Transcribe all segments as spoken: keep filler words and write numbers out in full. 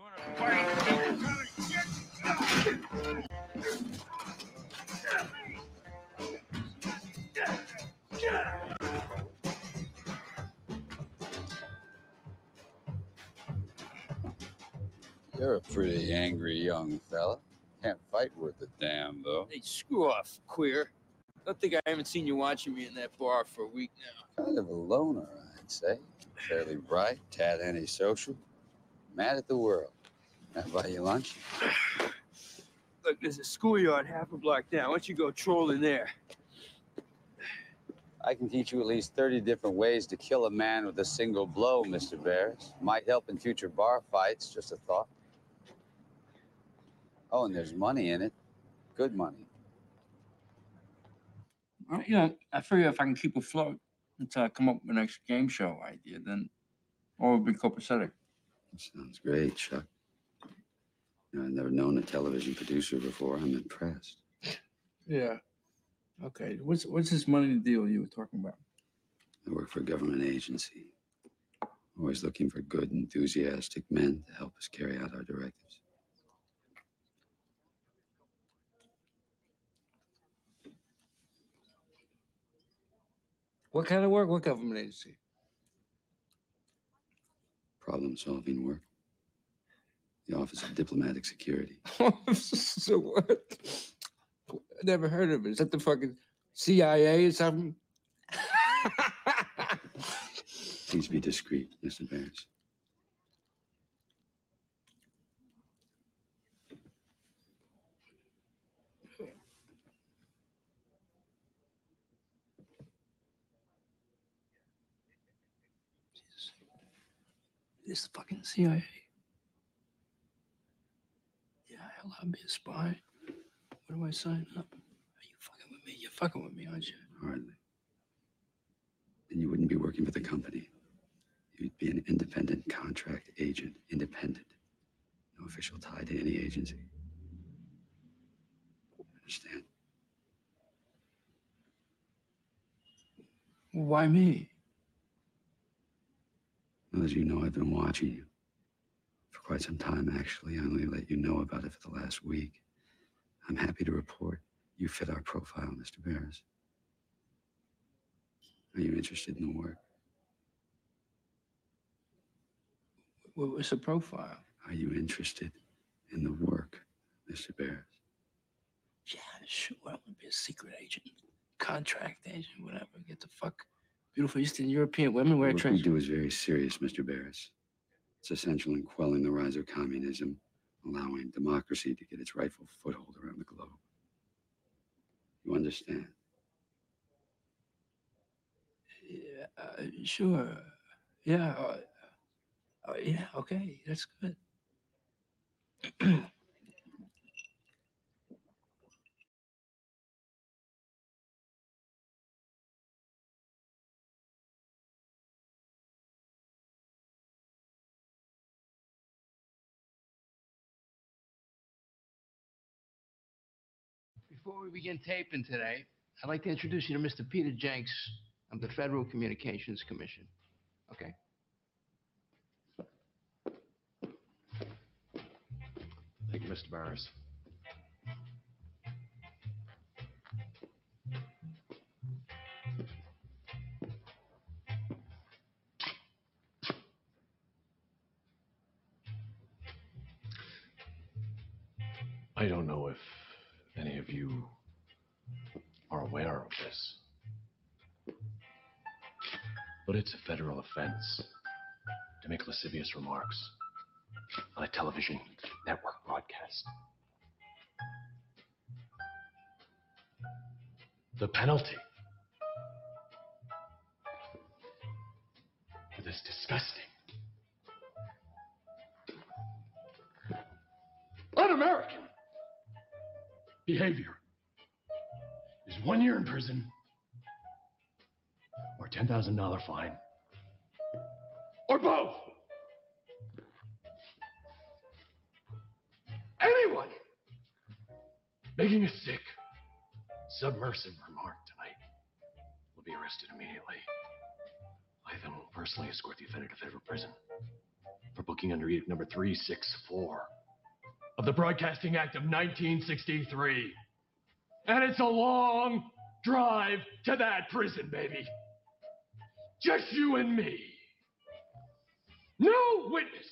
wanna fight? You're a pretty angry young fella. Can't fight worth a damn, though. Hey, screw off, queer. Don't think I haven't seen you watching me in that bar for a week now. Kind of a loner, I'd say. Fairly bright, tad antisocial. Mad at the world. Can I buy you lunch? Look, there's a schoolyard half a block down. Why don't you go troll in there? I can teach you at least thirty different ways to kill a man with a single blow, Mister Barris. Might help in future bar fights, just a thought. Oh, and there's money in it. Good money. Well, you know, I figure if I can keep afloat until I come up with the next game show idea, then all will be copacetic. Sounds great, Chuck. You know, I've never known a television producer before. I'm impressed. Yeah. Okay. What's what's this money deal you were talking about? I work for a government agency. Always looking for good, enthusiastic men to help us carry out our directives. What kind of work? What government agency? Problem-solving work. The Office of Diplomatic Security. So what? I never heard of it. Is that the fucking C I A or something? Please be discreet, Mister Barris. This fucking C I A. Yeah, hell, I'll be a spy. Where do I sign up? Are you fucking with me? You're fucking with me, aren't you? Hardly. Then you wouldn't be working for the company. You'd be an independent contract agent. Independent. No official tie to any agency. Understand? Why me? Well, as you know, I've been watching you. For quite some time, actually. I only let you know about it for the last week. I'm happy to report you fit our profile, Mister Barris. Are you interested in the work? What's the profile? Are you interested in the work, Mister Barris? Yeah, sure. I want to be a secret agent, contract agent, whatever. Get the fuck beautiful Eastern European women wear What trench. we do is very serious, Mister Barris. It's essential in quelling the rise of communism, allowing democracy to get its rightful foothold around the globe. You understand? Yeah, uh, sure. Yeah. Uh, uh, yeah, okay. That's good. Before we begin taping today, I'd like to introduce you to Mister Peter Jenks of the Federal Communications Commission. Okay. Thank you, Mister Barris. I don't know if any of you are aware of this, but it's a federal offense to make lascivious remarks on a television network broadcast. The penalty for this disgusting, un-American behavior is one year in prison or ten thousand dollars fine or both. Anyone making a sick, submersive remark tonight will be arrested immediately. I then will personally escort the offender to federal prison. for booking under edict number three sixty-four of the Broadcasting Act of nineteen sixty-three. And it's a long drive to that prison, baby. Just you and me. No witnesses.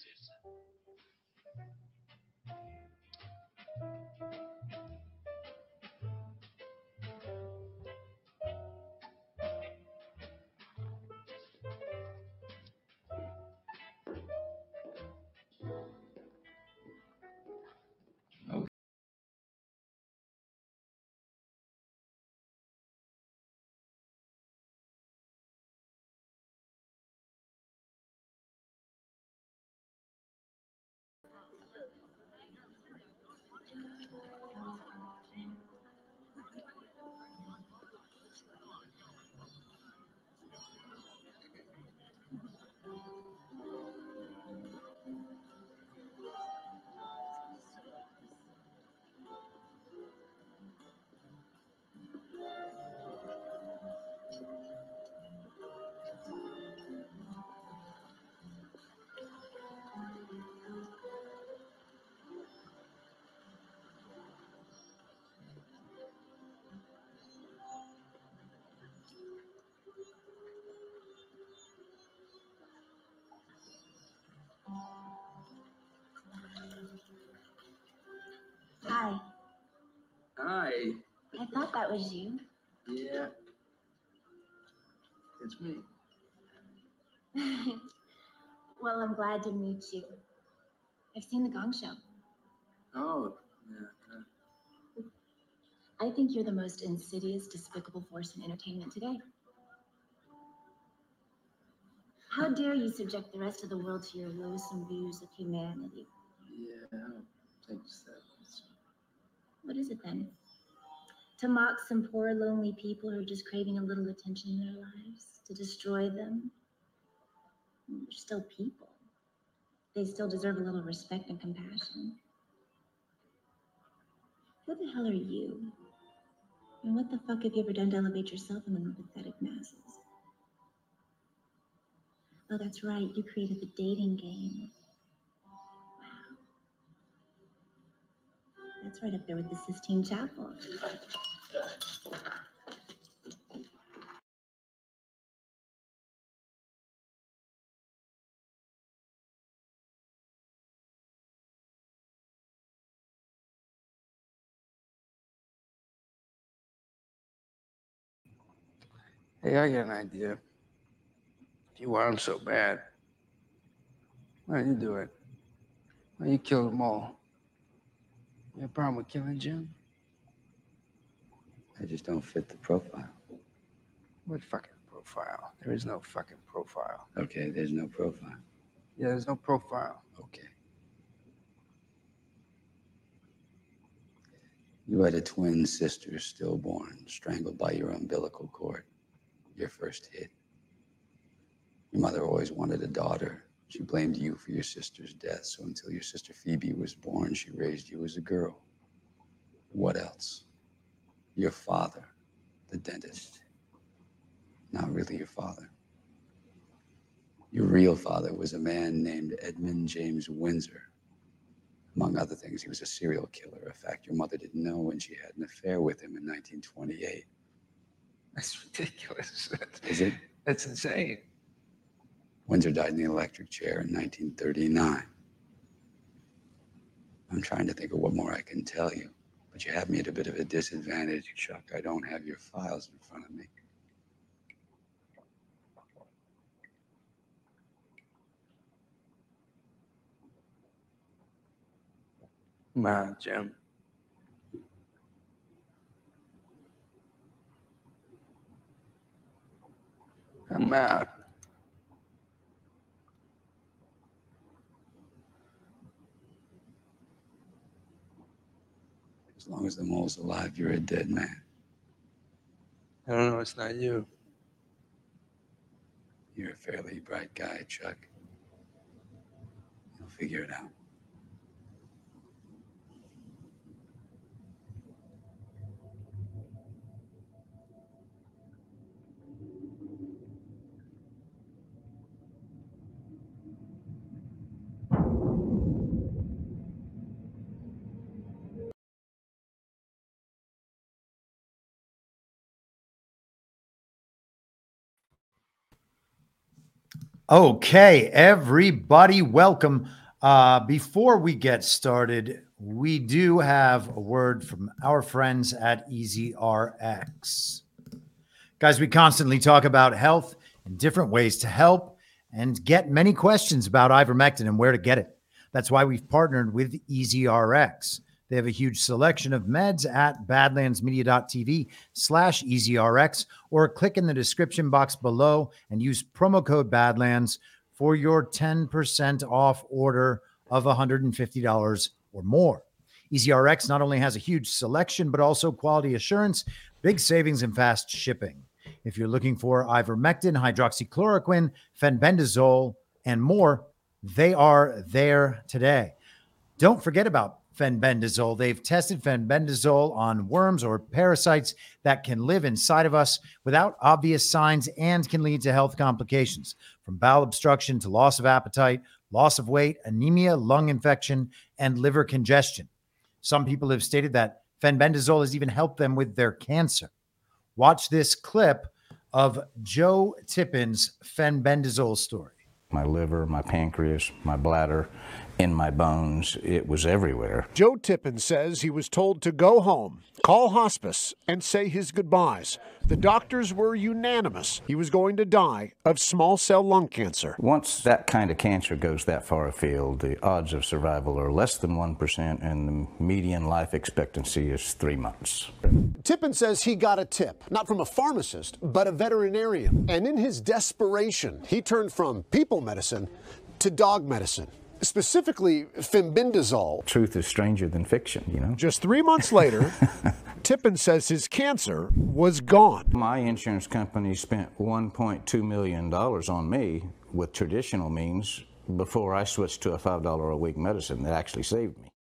Hi. Hi. I thought that was you. Yeah. It's me. Well, I'm glad to meet you. I've seen the Gong Show. Oh, yeah. I think you're the most insidious, despicable force in entertainment today. How dare you subject the rest of the world to your loathsome views of humanity? Yeah, I don't think so. What is it then? To mock some poor, lonely people who are just craving a little attention in their lives? To destroy them? They're still people. They still deserve a little respect and compassion. Who the hell are you? And what the fuck have you ever done to elevate yourself among the pathetic masses? Oh, that's right, you created the dating game. Wow. That's right up there with the Sistine Chapel. Hey, I got an idea. If you want him so bad, why don't you do it? Why don't you kill them all? You have a problem with killing Jim? I just don't fit the profile. What fucking profile? There is no fucking profile. Okay, there's no profile. Yeah, there's no profile. Okay. You had a twin sister stillborn, strangled by your umbilical cord. Your first hit. Your mother always wanted a daughter. She blamed you for your sister's death, so until your sister Phoebe was born, she raised you as a girl. What else? Your father, the dentist. Not really your father. Your real father was a man named Edmund James Windsor. Among other things, he was a serial killer, a fact your mother didn't know when she had an affair with him in nineteen twenty-eight. That's ridiculous. Is it? That's insane. Windsor died in the electric chair in nineteen thirty-nine. I'm trying to think of what more I can tell you, but you have me at a bit of a disadvantage, Chuck. I don't have your files in front of me. Come on, Jim. Come out. As long as the mole's alive, you're a dead man. I don't know, it's not you. You're a fairly bright guy, Chuck. You'll figure it out. Okay, everybody, welcome. Uh, before we get started, we do have a word from our friends at Easy R X. Guys, we constantly talk about health and different ways to help and get many questions about ivermectin and where to get it. That's why we've partnered with Easy R X. They have a huge selection of meds at badlandsmedia.tv slash EasyRx, or click in the description box below and use promo code Badlands for your ten percent off order of one hundred fifty dollars or more. EasyRx not only has a huge selection, but also quality assurance, big savings, and fast shipping. If you're looking for ivermectin, hydroxychloroquine, fenbendazole, and more, they are there today. Don't forget about fenbendazole. They've tested fenbendazole on worms or parasites that can live inside of us without obvious signs and can lead to health complications, from bowel obstruction to loss of appetite, loss of weight, anemia, lung infection, and liver congestion. Some people have stated that fenbendazole has even helped them with their cancer. Watch this clip of Joe Tippin's fenbendazole story. My liver, my pancreas, my bladder, in my bones, it was everywhere. Joe Tippin says he was told to go home, call hospice, and say his goodbyes. The doctors were unanimous. He was going to die of small cell lung cancer. Once that kind of cancer goes that far afield, the odds of survival are less than one percent, and the median life expectancy is three months. Tippin says he got a tip, not from a pharmacist, but a veterinarian. And in his desperation, he turned from people medicine to dog medicine. Specifically, fenbendazole. Truth is stranger than fiction, you know? Just three months later, Tippin says his cancer was gone. My insurance company spent one point two million dollars on me with traditional means before I switched to a five dollars a week medicine that actually saved me.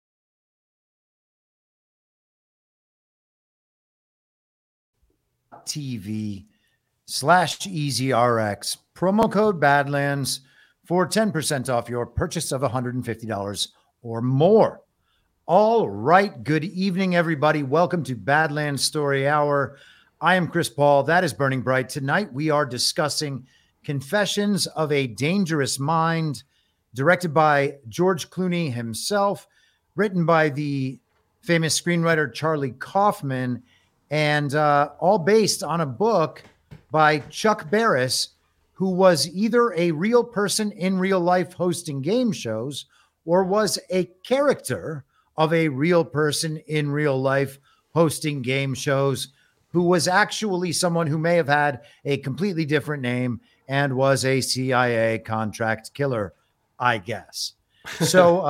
T V slash EasyRx, promo code Badlands for ten percent off your purchase of one hundred fifty dollars or more. All right. Good evening, everybody. Welcome to Badlands Story Hour. I am Chris Paul. That is Burning Bright. Tonight, we are discussing Confessions of a Dangerous Mind, directed by George Clooney himself, written by the famous screenwriter Charlie Kaufman, and uh, all based on a book by Chuck Barris, who was either a real person in real life hosting game shows or was a character of a real person in real life hosting game shows, who was actually someone who may have had a completely different name and was a C I A contract killer, I guess. So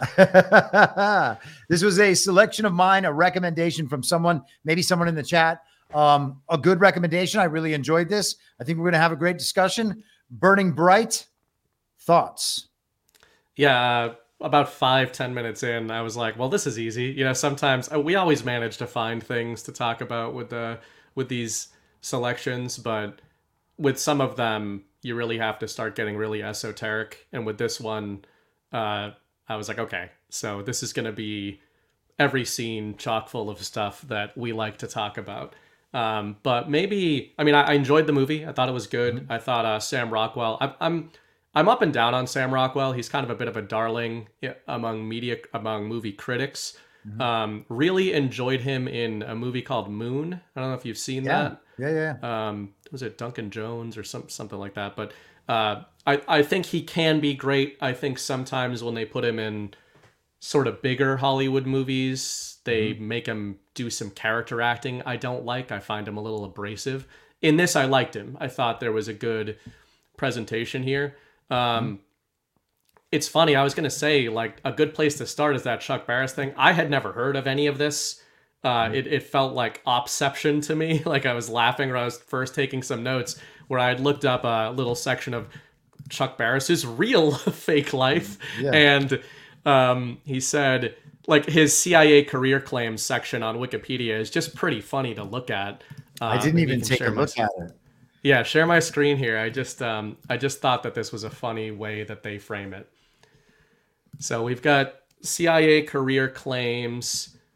uh, this was a selection of mine, a recommendation from someone, maybe someone in the chat. Um, a good recommendation. I really enjoyed this. I think we're going to have a great discussion. Burning Bright, thoughts? Yeah, uh, about five, ten minutes in, I was like, well, this is easy. You know, sometimes uh, we always manage to find things to talk about with the with these selections, but with some of them, you really have to start getting really esoteric. And with this one, uh, I was like, okay, so this is going to be every scene chock full of stuff that we like to talk about. Um, but maybe, I mean, I, I enjoyed the movie. I thought it was good. Mm-hmm. I thought uh, Sam Rockwell, I, I'm I'm up and down on Sam Rockwell. He's kind of a bit of a darling among media, among movie critics. Mm-hmm. Um, really enjoyed him in a movie called Moon. I don't know if you've seen yeah. that. Yeah, yeah. Um, was it Duncan Jones or some, something like that? But uh, I, I think he can be great. I think sometimes when they put him in sort of bigger Hollywood movies, they mm-hmm. make him do some character acting I don't like. I find him a little abrasive. In this, I liked him. I thought there was a good presentation here. Um, mm-hmm. It's funny. I was going to say, like, a good place to start is that Chuck Barris thing. I had never heard of any of this. Uh, mm-hmm. it, it felt like Opception to me. Like I was laughing when I was first taking some notes, where I had looked up a little section of Chuck Barris's real fake life. Yeah. And um, he said, like, his C I A career claims section on Wikipedia is just pretty funny to look at. Uh, I didn't even take a look at it. Yeah, share my screen here. I just um, I just thought that this was a funny way that they frame it. So we've got C I A career claims.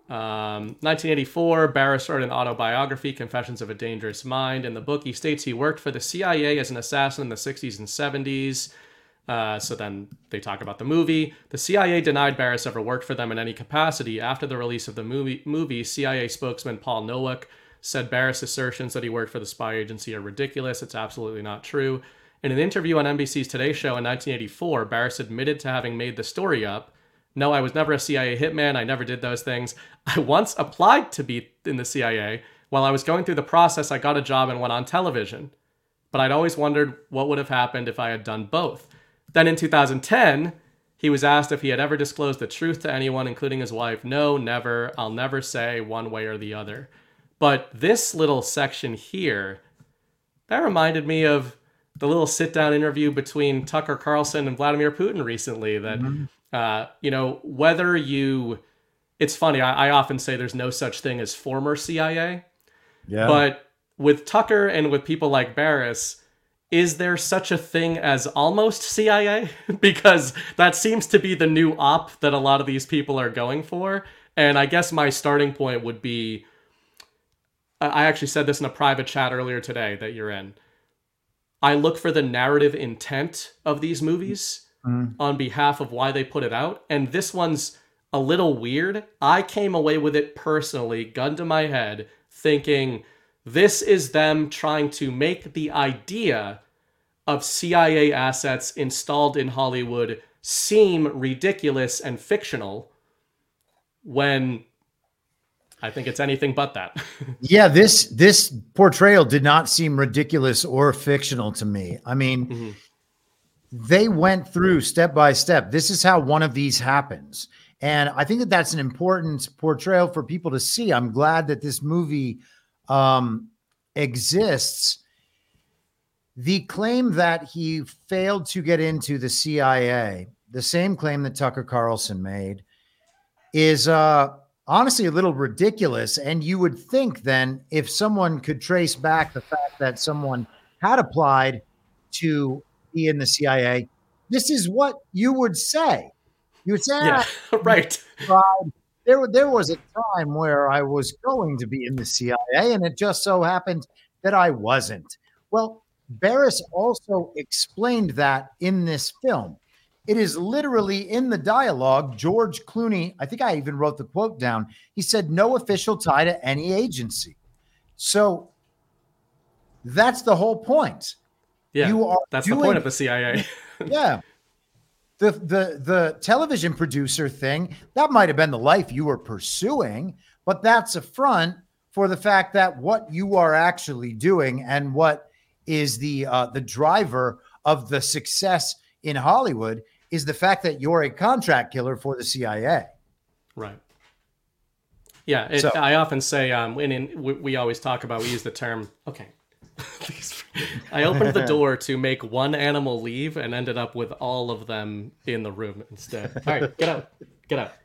Um, nineteen eighty-four, Barris wrote an autobiography, Confessions of a Dangerous Mind. In the book, he states he worked for the C I A as an assassin in the sixties and seventies. Uh, so then they talk about the movie. The C I A denied Barris ever worked for them in any capacity. After the release of the movie, movie C I A spokesman Paul Nowak said Barris' assertions that he worked for the spy agency are ridiculous. It's absolutely not true. In an interview on N B C's Today Show in nineteen eighty-four, Barris admitted to having made the story up. No, I was never a C I A hitman. I never did those things. I once applied to be in the C I A. While I was going through the process, I got a job and went on television. But I'd always wondered what would have happened if I had done both. Then in two thousand ten, he was asked if he had ever disclosed the truth to anyone, including his wife. No, never. I'll never say one way or the other. But this little section here, that reminded me of the little sit-down interview between Tucker Carlson and Vladimir Putin recently. That, mm-hmm. uh, you know, whether you... It's funny, I, I often say there's no such thing as former C I A. Yeah. But with Tucker and with people like Barris, is there such a thing as almost C I A? Because that seems to be the new op that a lot of these people are going for. And I guess my starting point would be, I actually said this in a private chat earlier today that you're in. I look for the narrative intent of these movies mm. on behalf of why they put it out. And this one's a little weird. I came away with it personally, gun to my head, thinking this is them trying to make the idea of C I A assets installed in Hollywood seem ridiculous and fictional when I think it's anything but that. Yeah, this this portrayal did not seem ridiculous or fictional to me. I mean, mm-hmm. they went through step by step. This is how one of these happens. And I think that that's an important portrayal for people to see. I'm glad that this movie um, exists. The claim that he failed to get into the C I A, the same claim that Tucker Carlson made, is uh, honestly a little ridiculous. And you would think then if someone could trace back the fact that someone had applied to be in the C I A, this is what you would say. You would say, yeah, ah, right. There, there was a time where I was going to be in the C I A, and it just so happened that I wasn't. Well, Barris also explained that in this film. It is literally in the dialogue. George Clooney, I think I even wrote the quote down. He said, no official tie to any agency. So that's the whole point. Yeah, you are that's doing, the point of the C I A. Yeah. The, the, the television producer thing, that might have been the life you were pursuing, but that's a front for the fact that what you are actually doing and what is the uh, the driver of the success in Hollywood is the fact that you're a contract killer for the C I A. Right. Yeah, it, so, I often say, um, when in, we, we always talk about, we use the term, okay, I opened the door to make one animal leave and ended up with all of them in the room instead. All right, get out, get out.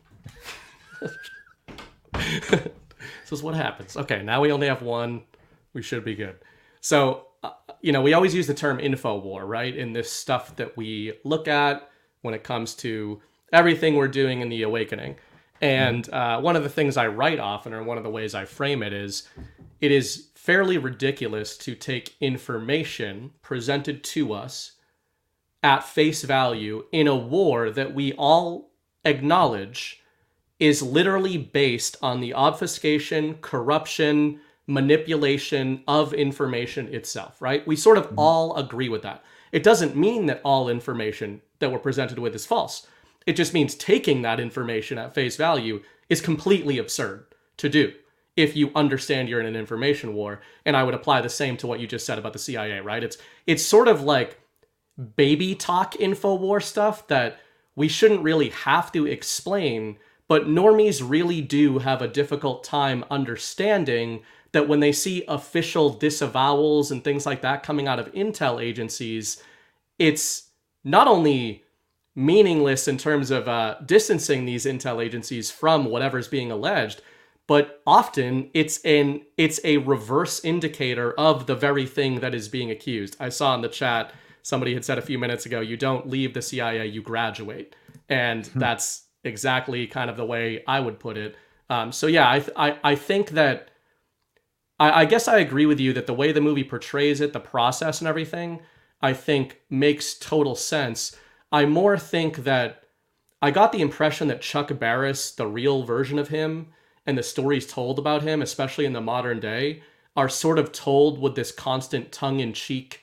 This is what happens. Okay, now we only have one. We should be good. So, uh, you know, we always use the term InfoWar, right? In this stuff that we look at when it comes to everything we're doing in the Awakening. And uh, one of the things I write often, or one of the ways I frame it, is it is fairly ridiculous to take information presented to us at face value in a war that we all acknowledge is literally based on the obfuscation, corruption, manipulation of information itself, right? We sort of mm-hmm. all agree with that. It doesn't mean that all information that we're presented with is false. It just means taking that information at face value is completely absurd to do if you understand you're in an information war. And I would apply the same to what you just said about the C I A, right? It's it's sort of like baby talk InfoWar stuff that we shouldn't really have to explain, but normies really do have a difficult time understanding that when they see official disavowals and things like that coming out of intel agencies, it's not only meaningless in terms of uh, distancing these intel agencies from whatever's being alleged, but often it's an it's a reverse indicator of the very thing that is being accused. I saw in the chat, somebody had said a few minutes ago, you don't leave the C I A, you graduate. And hmm. that's exactly kind of the way I would put it. Um, so yeah, I, I I think that I, I guess I agree with you that the way the movie portrays it, the process and everything, I think makes total sense. I more think that I got the impression that Chuck Barris, the real version of him, and the stories told about him, especially in the modern day, are sort of told with this constant tongue-in-cheek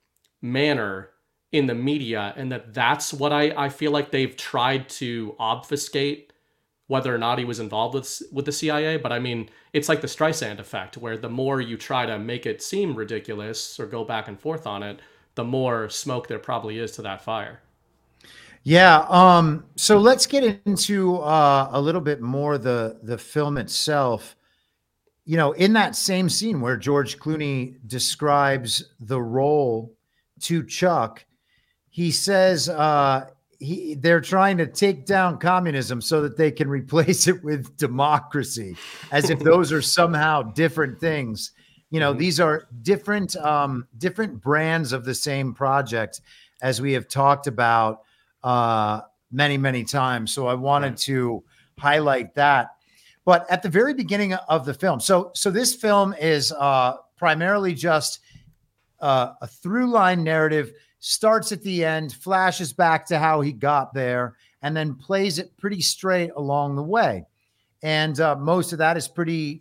manner in the media, and that that's what I, I feel like they've tried to obfuscate whether or not he was involved with with the C I A. But I mean, it's like the Streisand effect, where the more you try to make it seem ridiculous or go back and forth on it, the more smoke there probably is to that fire. Yeah. Um, so let's get into uh, a little bit more the the film itself. You know, in that same scene where George Clooney describes the role to Chuck, he says uh, he they're trying to take down communism so that they can replace it with democracy, as if those are somehow different things. You know, mm-hmm. These are different um, different brands of the same project, as we have talked about uh, many, many times. So I wanted right. to highlight that. But at the very beginning of the film, so so this film is uh, primarily just uh, a through line narrative, starts at the end, flashes back to how he got there, and then plays it pretty straight along the way. And uh, most of that is pretty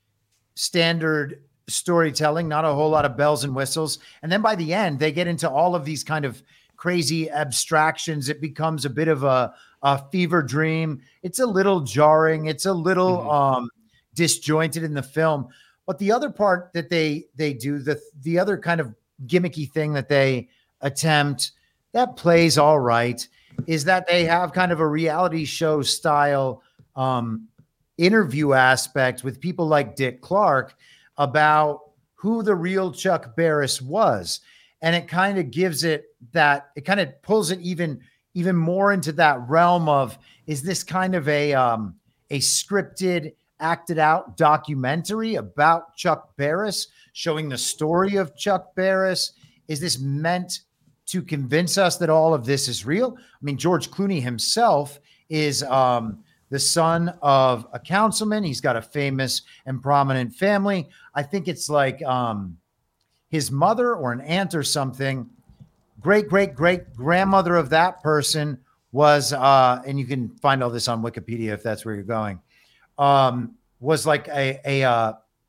standard storytelling, not a whole lot of bells and whistles. And then by the end, they get into all of these kind of crazy abstractions. It becomes a bit of a, a fever dream. It's a little jarring. It's a little mm-hmm. um, disjointed in the film. But the other part that they they do, the the other kind of gimmicky thing that they attempt that plays all right, is that they have kind of a reality show style um, interview aspect with people like Dick Clark about who the real Chuck Barris was. And it kind of gives it that, it kind of pulls it even, even more into that realm of, is this kind of a, um, a scripted, acted out documentary about Chuck Barris, showing the story of Chuck Barris? Is this meant to convince us that all of this is real? I mean, George Clooney himself is um, the son of a councilman. He's got a famous and prominent family. I think it's like um, his mother or an aunt or something, great, great, great grandmother of that person was, uh, and you can find all this on Wikipedia if that's where you're going, um, was like a, a, uh,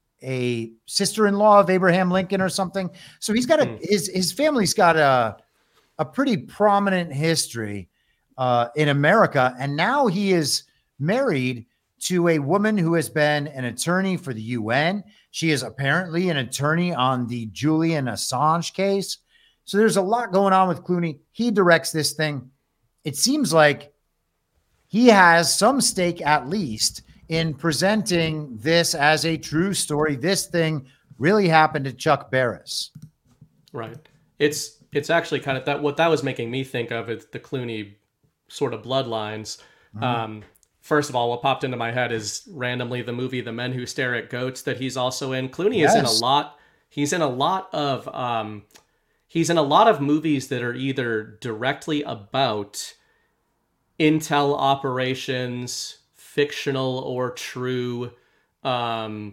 a sister-in-law of Abraham Lincoln or something. So he's got a, mm. his, his family's got a, a pretty prominent history uh, in America. And now he is married to a woman who has been an attorney for the U N. She is apparently an attorney on the Julian Assange case. So there's a lot going on with Clooney. He directs this thing. It seems like he has some stake, at least, in presenting this as a true story. This thing really happened to Chuck Barris. Right. It's it's actually kind of that what that was making me think of is the Clooney sort of bloodlines. Mm-hmm. Um, first of all, what popped into my head is randomly the movie The Men Who Stare at Goats that he's also in. Clooney yes. is in a lot. He's in a lot of um, he's in a lot of movies that are either directly about intel operations, fictional or true, um,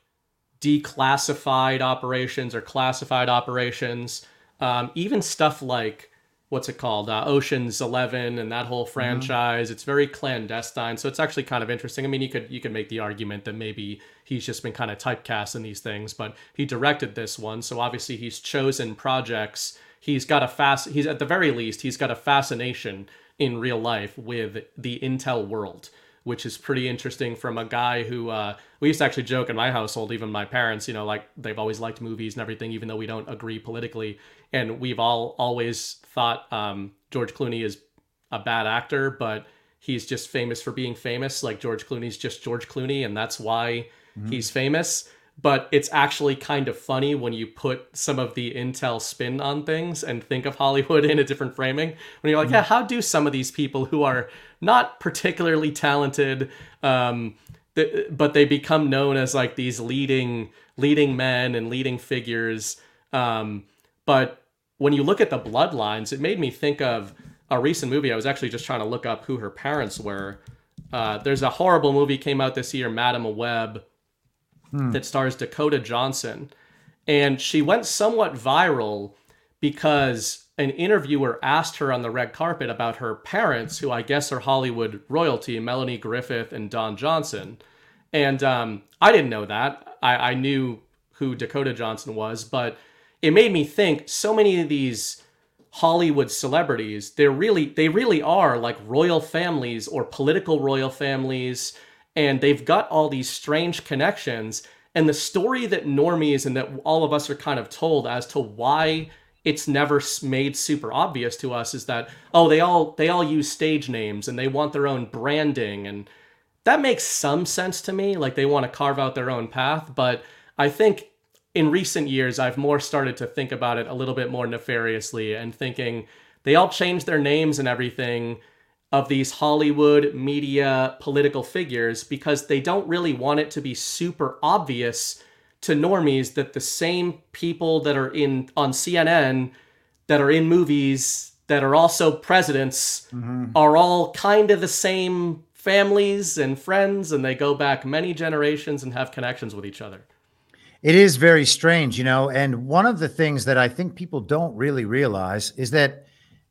declassified operations or classified operations. Um, even stuff like, what's it called? Uh, Ocean's Eleven and that whole franchise. Mm-hmm. It's very clandestine. So it's actually kind of interesting. I mean, you could you could make the argument that maybe he's just been kind of typecast in these things, but he directed this one. So obviously he's chosen projects. He's got a fast, he's at the very least, he's got a fascination in real life with the intel world, which is pretty interesting from a guy who, uh, we used to actually joke in my household, even my parents, you know, like they've always liked movies and everything, even though we don't agree politically. And we've all always thought um, George Clooney is a bad actor, but he's just famous for being famous. Like George Clooney's just George Clooney, and that's why mm-hmm. he's famous. But it's actually kind of funny when you put some of the intel spin on things and think of Hollywood in a different framing. When you're like, mm-hmm. yeah, how do some of these people who are not particularly talented, um, th- but they become known as like these leading leading men and leading figures. Um, but when you look at the bloodlines, it made me think of a recent movie. I was actually just trying to look up who her parents were. Uh, there's a horrible movie came out this year, Madam Web, Hmm. that stars Dakota Johnson. And she went somewhat viral because an interviewer asked her on the red carpet about her parents, who I guess are Hollywood royalty, Melanie Griffith and Don Johnson. And um, I didn't know that. I, I knew who Dakota Johnson was, but it made me think so many of these Hollywood celebrities, they're really, they really are like royal families or political royal families, and they've got all these strange connections. And the story that normies and that all of us are kind of told as to why it's never made super obvious to us is that, oh, they all they all use stage names and they want their own branding. And that makes some sense to me. Like they want to carve out their own path. But I think in recent years, I've more started to think about it a little bit more nefariously and thinking they all changed their names and everything of these Hollywood media political figures because they don't really want it to be super obvious to normies that the same people that are in on C N N, that are in movies, that are also presidents, Mm-hmm. are all kind of the same families and friends, and they go back many generations and have connections with each other. It is very strange, you know, and one of the things that I think people don't really realize is that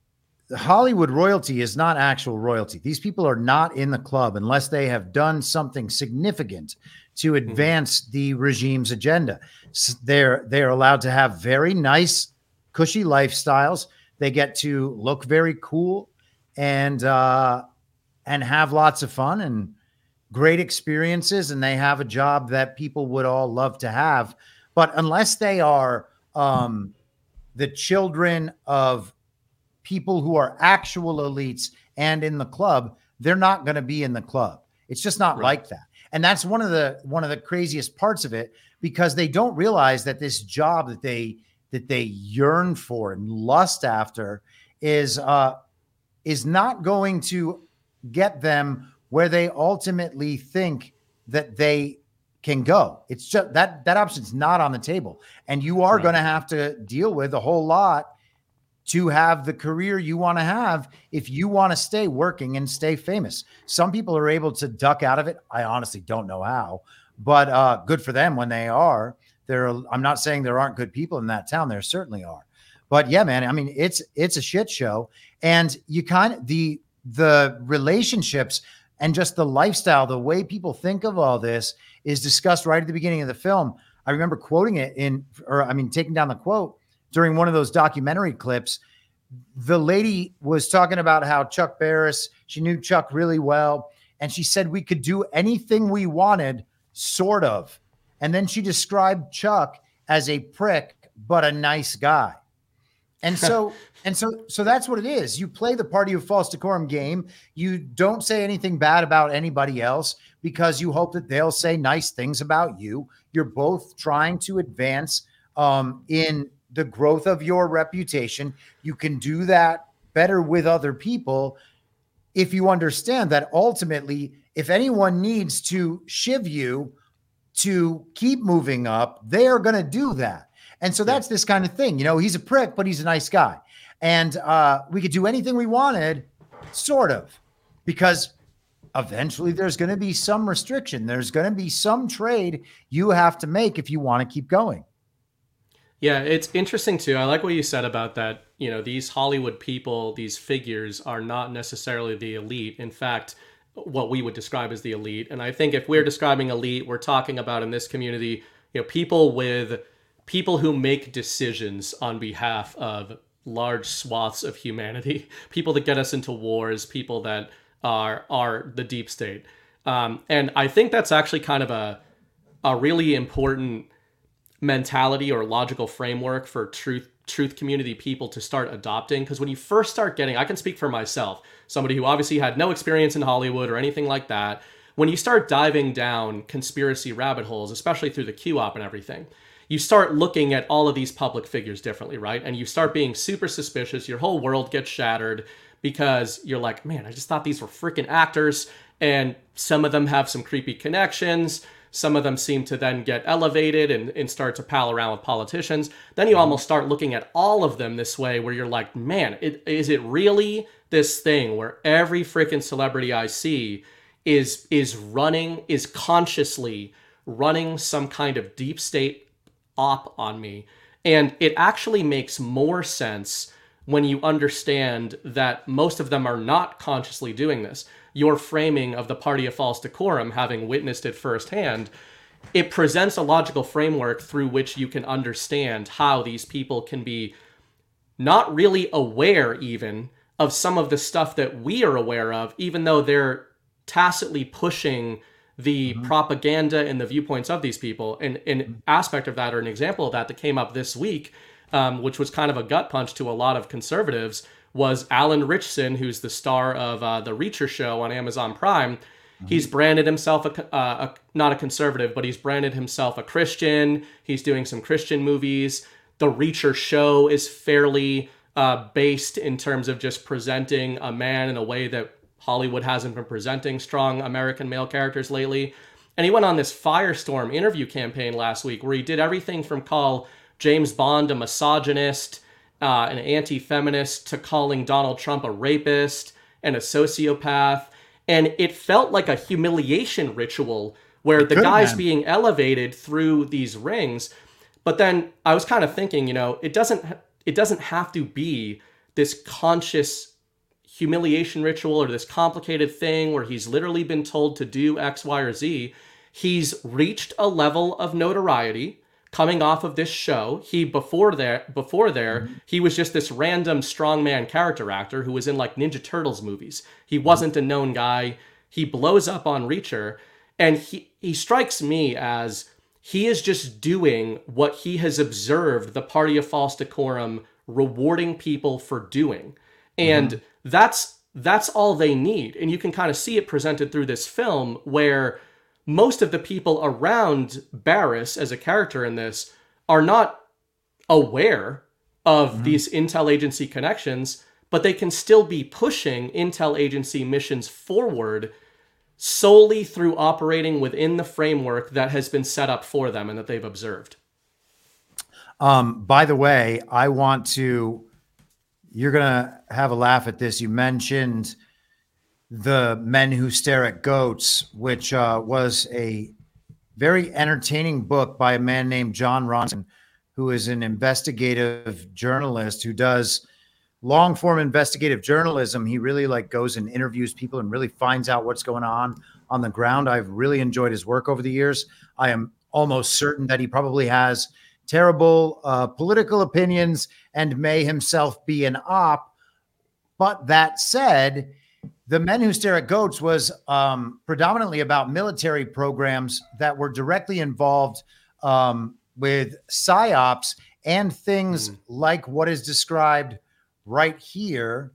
Hollywood royalty is not actual royalty. These people are not in the club unless they have done something significant to advance mm-hmm. the regime's agenda. So they're they're allowed to have very nice, cushy lifestyles. They get to look very cool and uh, and have lots of fun and great experiences, and they have a job that people would all love to have. But unless they are um, the children of people who are actual elites and in the club, they're not going to be in the club. It's just not right. like that. And that's one of the one of the craziest parts of it, because they don't realize that this job that they that they yearn for and lust after is uh, is not going to get them where they ultimately think that they can go. It's just that that option's not on the table, and you are right. going to have to deal with a whole lot to have the career you want to have if you want to stay working and stay famous. Some people are able to duck out of it. I honestly don't know how, but uh, good for them when they are. There, I'm not saying there aren't good people in that town. There certainly are. But yeah, man, I mean, it's it's a shit show. And you kind of, the the relationships and just the lifestyle, the way people think of all this is discussed right at the beginning of the film. I remember quoting it in, or I mean, taking down the quote during one of those documentary clips. The lady was talking about how Chuck Barris, she knew Chuck really well, and she said we could do anything we wanted, sort of. And then she described Chuck as a prick, but a nice guy. And so, and so, so that's what it is. You play the party of false decorum game. You don't say anything bad about anybody else because you hope that they'll say nice things about you. You're both trying to advance um, in the growth of your reputation. You can do that better with other people if you understand that ultimately, if anyone needs to shiv you to keep moving up, they are going to do that. And so that's yeah. this kind of thing. You know, he's a prick, but he's a nice guy. And uh, we could do anything we wanted, sort of, because eventually there's going to be some restriction. There's going to be some trade you have to make if you want to keep going. Yeah, it's interesting too. I like what you said about that. You know, these Hollywood people, these figures are not necessarily the elite. In fact, what we would describe as the elite. And I think if we're describing elite, we're talking about in this community, you know, people with people who make decisions on behalf of large swaths of humanity, people that get us into wars, people that are are the deep state. Um, and I think that's actually kind of a a really important mentality or logical framework for truth truth community people to start adopting. Because when you first start getting, I can speak for myself, somebody who obviously had no experience in Hollywood or anything like that, when you start diving down conspiracy rabbit holes, especially through the Q op and everything, you start looking at all of these public figures differently, right? And you start being super suspicious. Your whole world gets shattered because you're like, man, I just thought these were freaking actors, and some of them have some creepy connections. Some of them seem to then get elevated and, and start to pal around with politicians. Then you almost start looking at all of them this way, where you're like, man, it, is it really this thing where every freaking celebrity I see is is running, is consciously running some kind of deep state op on me. And it actually makes more sense when you understand that most of them are not consciously doing this. Your framing of the party of false decorum, having witnessed it firsthand, it presents a logical framework through which you can understand how these people can be not really aware even of some of the stuff that we are aware of, even though they're tacitly pushing the mm-hmm. propaganda and the viewpoints of these people. And an mm-hmm. aspect of that, or an example of that that came up this week, um, which was kind of a gut punch to a lot of conservatives, was Alan Richson, who's the star of uh, The Reacher Show on Amazon Prime. Mm-hmm. He's branded himself, a, uh, a, not a conservative, but he's branded himself a Christian. He's doing some Christian movies. The Reacher Show is fairly uh, based in terms of just presenting a man in a way that Hollywood hasn't been presenting strong American male characters lately. And he went on this firestorm interview campaign last week where he did everything from call James Bond a misogynist, uh, an anti-feminist, to calling Donald Trump a rapist and a sociopath. And it felt like a humiliation ritual where the guy's man. being elevated through these rings. But then I was kind of thinking, you know, it doesn't it doesn't have to be this conscious humiliation ritual or this complicated thing where he's literally been told to do X, Y, or Z. He's reached a level of notoriety coming off of this show. He before there before there mm-hmm. he was just this random strongman character actor who was in like Ninja Turtles movies. He wasn't a known guy. He blows up on Reacher, and he he strikes me as he is just doing what he has observed the party of false decorum rewarding people for doing. And mm-hmm. that's that's all they need. And you can kind of see it presented through this film where most of the people around Barris as a character in this are not aware of mm-hmm. these intel agency connections, but they can still be pushing intel agency missions forward solely through operating within the framework that has been set up for them and that they've observed. Um, by the way, I want to, you're going to have a laugh at this. You mentioned The Men Who Stare at Goats, which uh, was a very entertaining book by a man named John Ronson, who is an investigative journalist who does long form investigative journalism. He really like goes and interviews people and really finds out what's going on on the ground. I've really enjoyed his work over the years. I am almost certain that he probably has terrible uh, political opinions and may himself be an op. But that said, The Men Who Stare at Goats was um, predominantly about military programs that were directly involved um, with psyops and things mm. like what is described right here.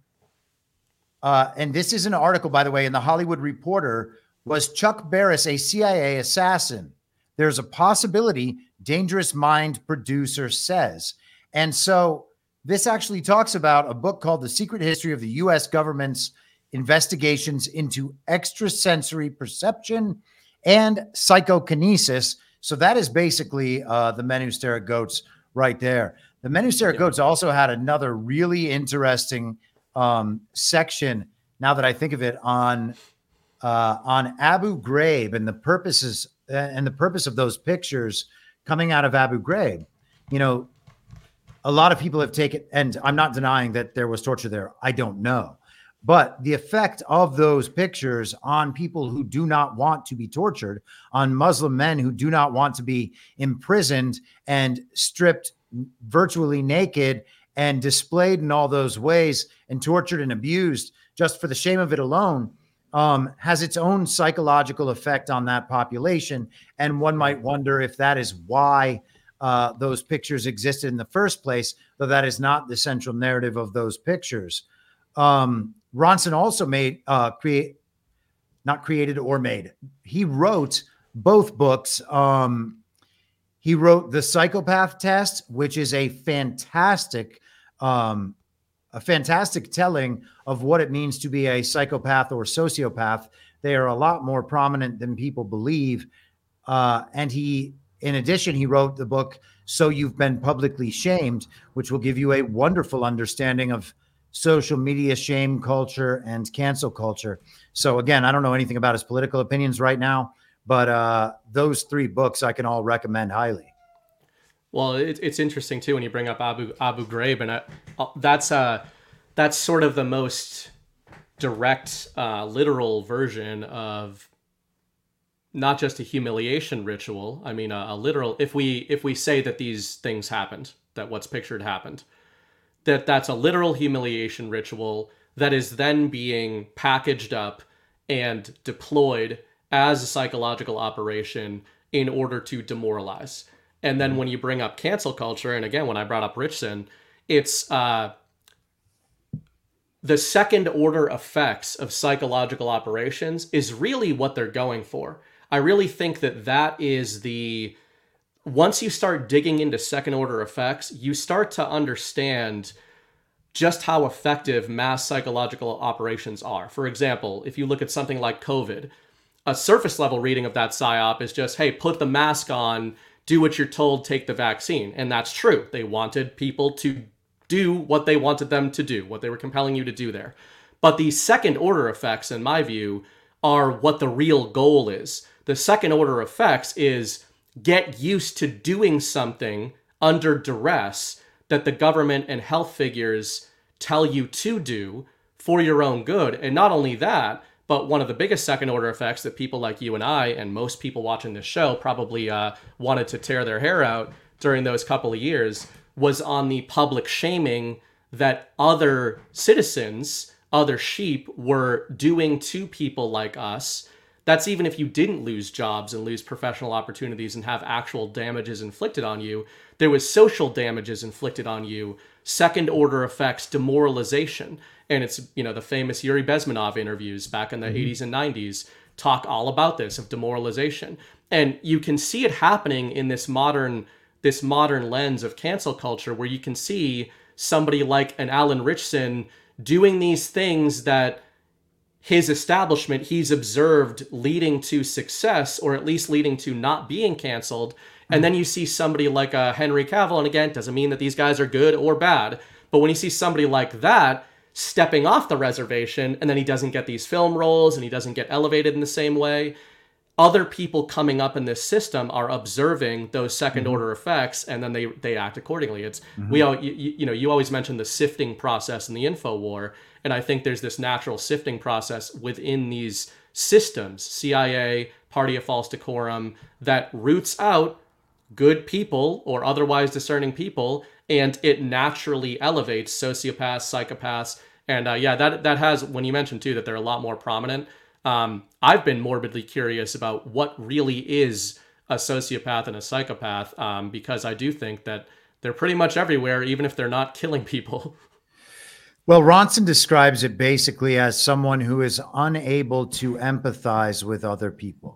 Uh, and this is an article, by the way, in the Hollywood Reporter. Was Chuck Barris a C I A assassin? There's a possibility, Dangerous Mind producer says. And so this actually talks about a book called The Secret History of the U S Government's Investigations into Extrasensory Perception and Psychokinesis. So that is basically uh, The Men Who Stare at Goats right there. The Men Who Stare at Goats also had another really interesting um, section, now that I think of it, on uh, on Abu Ghraib and the purposes and the purpose of those pictures coming out of Abu Ghraib. You know, a lot of people have taken, and I'm not denying that there was torture there. I don't know. But the effect of those pictures on people who do not want to be tortured, on Muslim men who do not want to be imprisoned and stripped virtually naked and displayed in all those ways and tortured and abused just for the shame of it alone, um, has its own psychological effect on that population. And one might wonder if that is why uh, those pictures existed in the first place, though that is not the central narrative of those pictures. Um, Ronson also made, uh, create, not created or made, he wrote both books. Um, he wrote The Psychopath Test, which is a fantastic, um, a fantastic telling of what it means to be a psychopath or sociopath. They are a lot more prominent than people believe. Uh, and he, in addition, he wrote the book, So You've Been Publicly Shamed, which will give you a wonderful understanding of social media shame culture, and cancel culture. So again, I don't know anything about his political opinions right now, but uh, those three books I can all recommend highly. Well, it, it's interesting too when you bring up Abu Abu Ghraib, and I, that's uh that's sort of the most direct, uh, literal version of not just a humiliation ritual. I mean, a, a literal. If we if we say that these things happened, that what's pictured happened, that that's a literal humiliation ritual that is then being packaged up and deployed as a psychological operation in order to demoralize. And then when you bring up cancel culture, and again, when I brought up Richson, it's uh, the second order effects of psychological operations is really what they're going for. I really think that that is the, once you start digging into second order effects, you start to understand just how effective mass psychological operations are. For example, if you look at something like COVID, a surface level reading of that psyop is just, hey, put the mask on, do what you're told, take the vaccine. And that's true. They wanted people to do what they wanted them to do, what they were compelling you to do there. But the second order effects, in my view, are what the real goal is. The second order effects is get used to doing something under duress that the government and health figures tell you to do for your own good. And not only that, but one of the biggest second order effects that people like you and I and most people watching this show probably uh, wanted to tear their hair out during those couple of years was on the public shaming that other citizens, other sheep were doing to people like us. That's even if you didn't lose jobs and lose professional opportunities and have actual damages inflicted on you. There was social damages inflicted on you, second order effects, demoralization. And it's, you know, the famous Yuri Bezmenov interviews back in the mm-hmm. eighties and nineties talk all about this, of demoralization. And you can see it happening in this modern this modern lens of cancel culture, where you can see somebody like an Alan Richson doing these things that his establishment, he's observed leading to success, or at least leading to not being canceled. Mm-hmm. And then you see somebody like uh, Henry Cavill, and again, doesn't mean that these guys are good or bad, but when you see somebody like that stepping off the reservation, and then he doesn't get these film roles, and he doesn't get elevated in the same way, other people coming up in this system are observing those second order mm-hmm. effects, and then they they act accordingly. It's mm-hmm. we all you, you know you always mention the sifting process in the info war, and I think there's this natural sifting process within these systems, C I A, Party of False Decorum, that roots out good people or otherwise discerning people, and it naturally elevates sociopaths, psychopaths, and uh, yeah, that that has, when you mentioned too that they're a lot more prominent. Um, I've been morbidly curious about what really is a sociopath and a psychopath, um, because I do think that they're pretty much everywhere, even if they're not killing people. Well, Ronson describes it basically as someone who is unable to empathize with other people.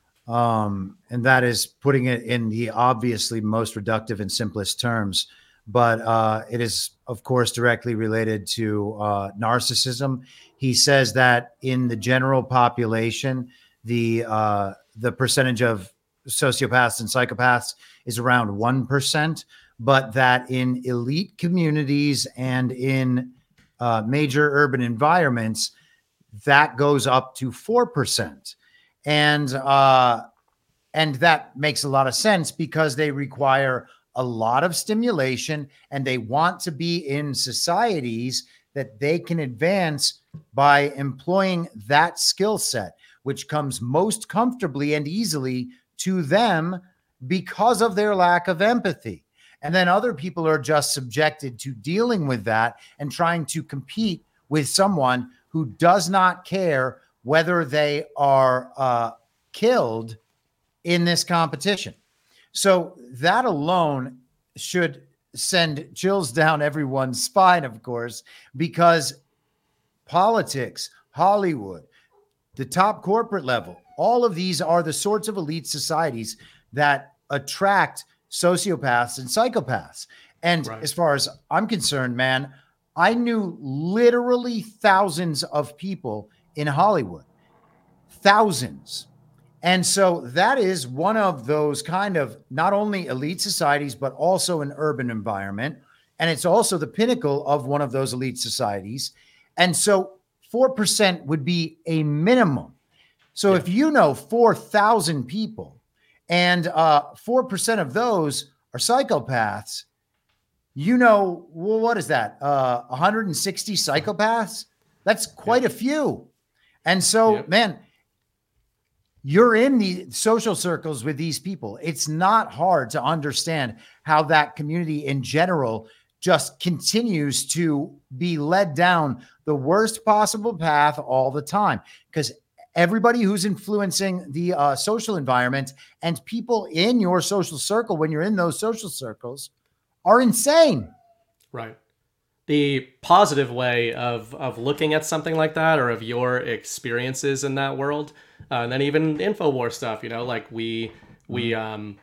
Um, and that is putting it in the obviously most reductive and simplest terms. But uh, it is, of course, directly related to uh, narcissism. He says that in the general population, the uh, the percentage of sociopaths and psychopaths is around one percent, but that in elite communities and in uh, major urban environments, that goes up to four percent. And, uh, and that makes a lot of sense because they require a lot of stimulation, and they want to be in societies that they can advance by employing that skill set, which comes most comfortably and easily to them because of their lack of empathy. And then other people are just subjected to dealing with that and trying to compete with someone who does not care whether they are uh, killed in this competition. So that alone should send chills down everyone's spine, of course, because politics, Hollywood, the top corporate level, all of these are the sorts of elite societies that attract sociopaths and psychopaths. And right. as far as I'm concerned, man, I knew literally thousands of people in Hollywood, thousands. And so that is one of those kind of not only elite societies, but also an urban environment. And it's also the pinnacle of one of those elite societies. And so four percent would be a minimum. So yeah. if you know four thousand people and uh, four percent of those are psychopaths, you know, well, what is that? Uh, one hundred sixty psychopaths? That's quite yeah. a few. And so, yep. man, you're in the social circles with these people. It's not hard to understand how that community in general just continues to be led down the worst possible path all the time, because everybody who's influencing the uh, social environment and people in your social circle, when you're in those social circles, are insane. Right. The positive way of, of looking at something like that, or of your experiences in that world, uh, and then even InfoWars stuff, you know, like we, we, um,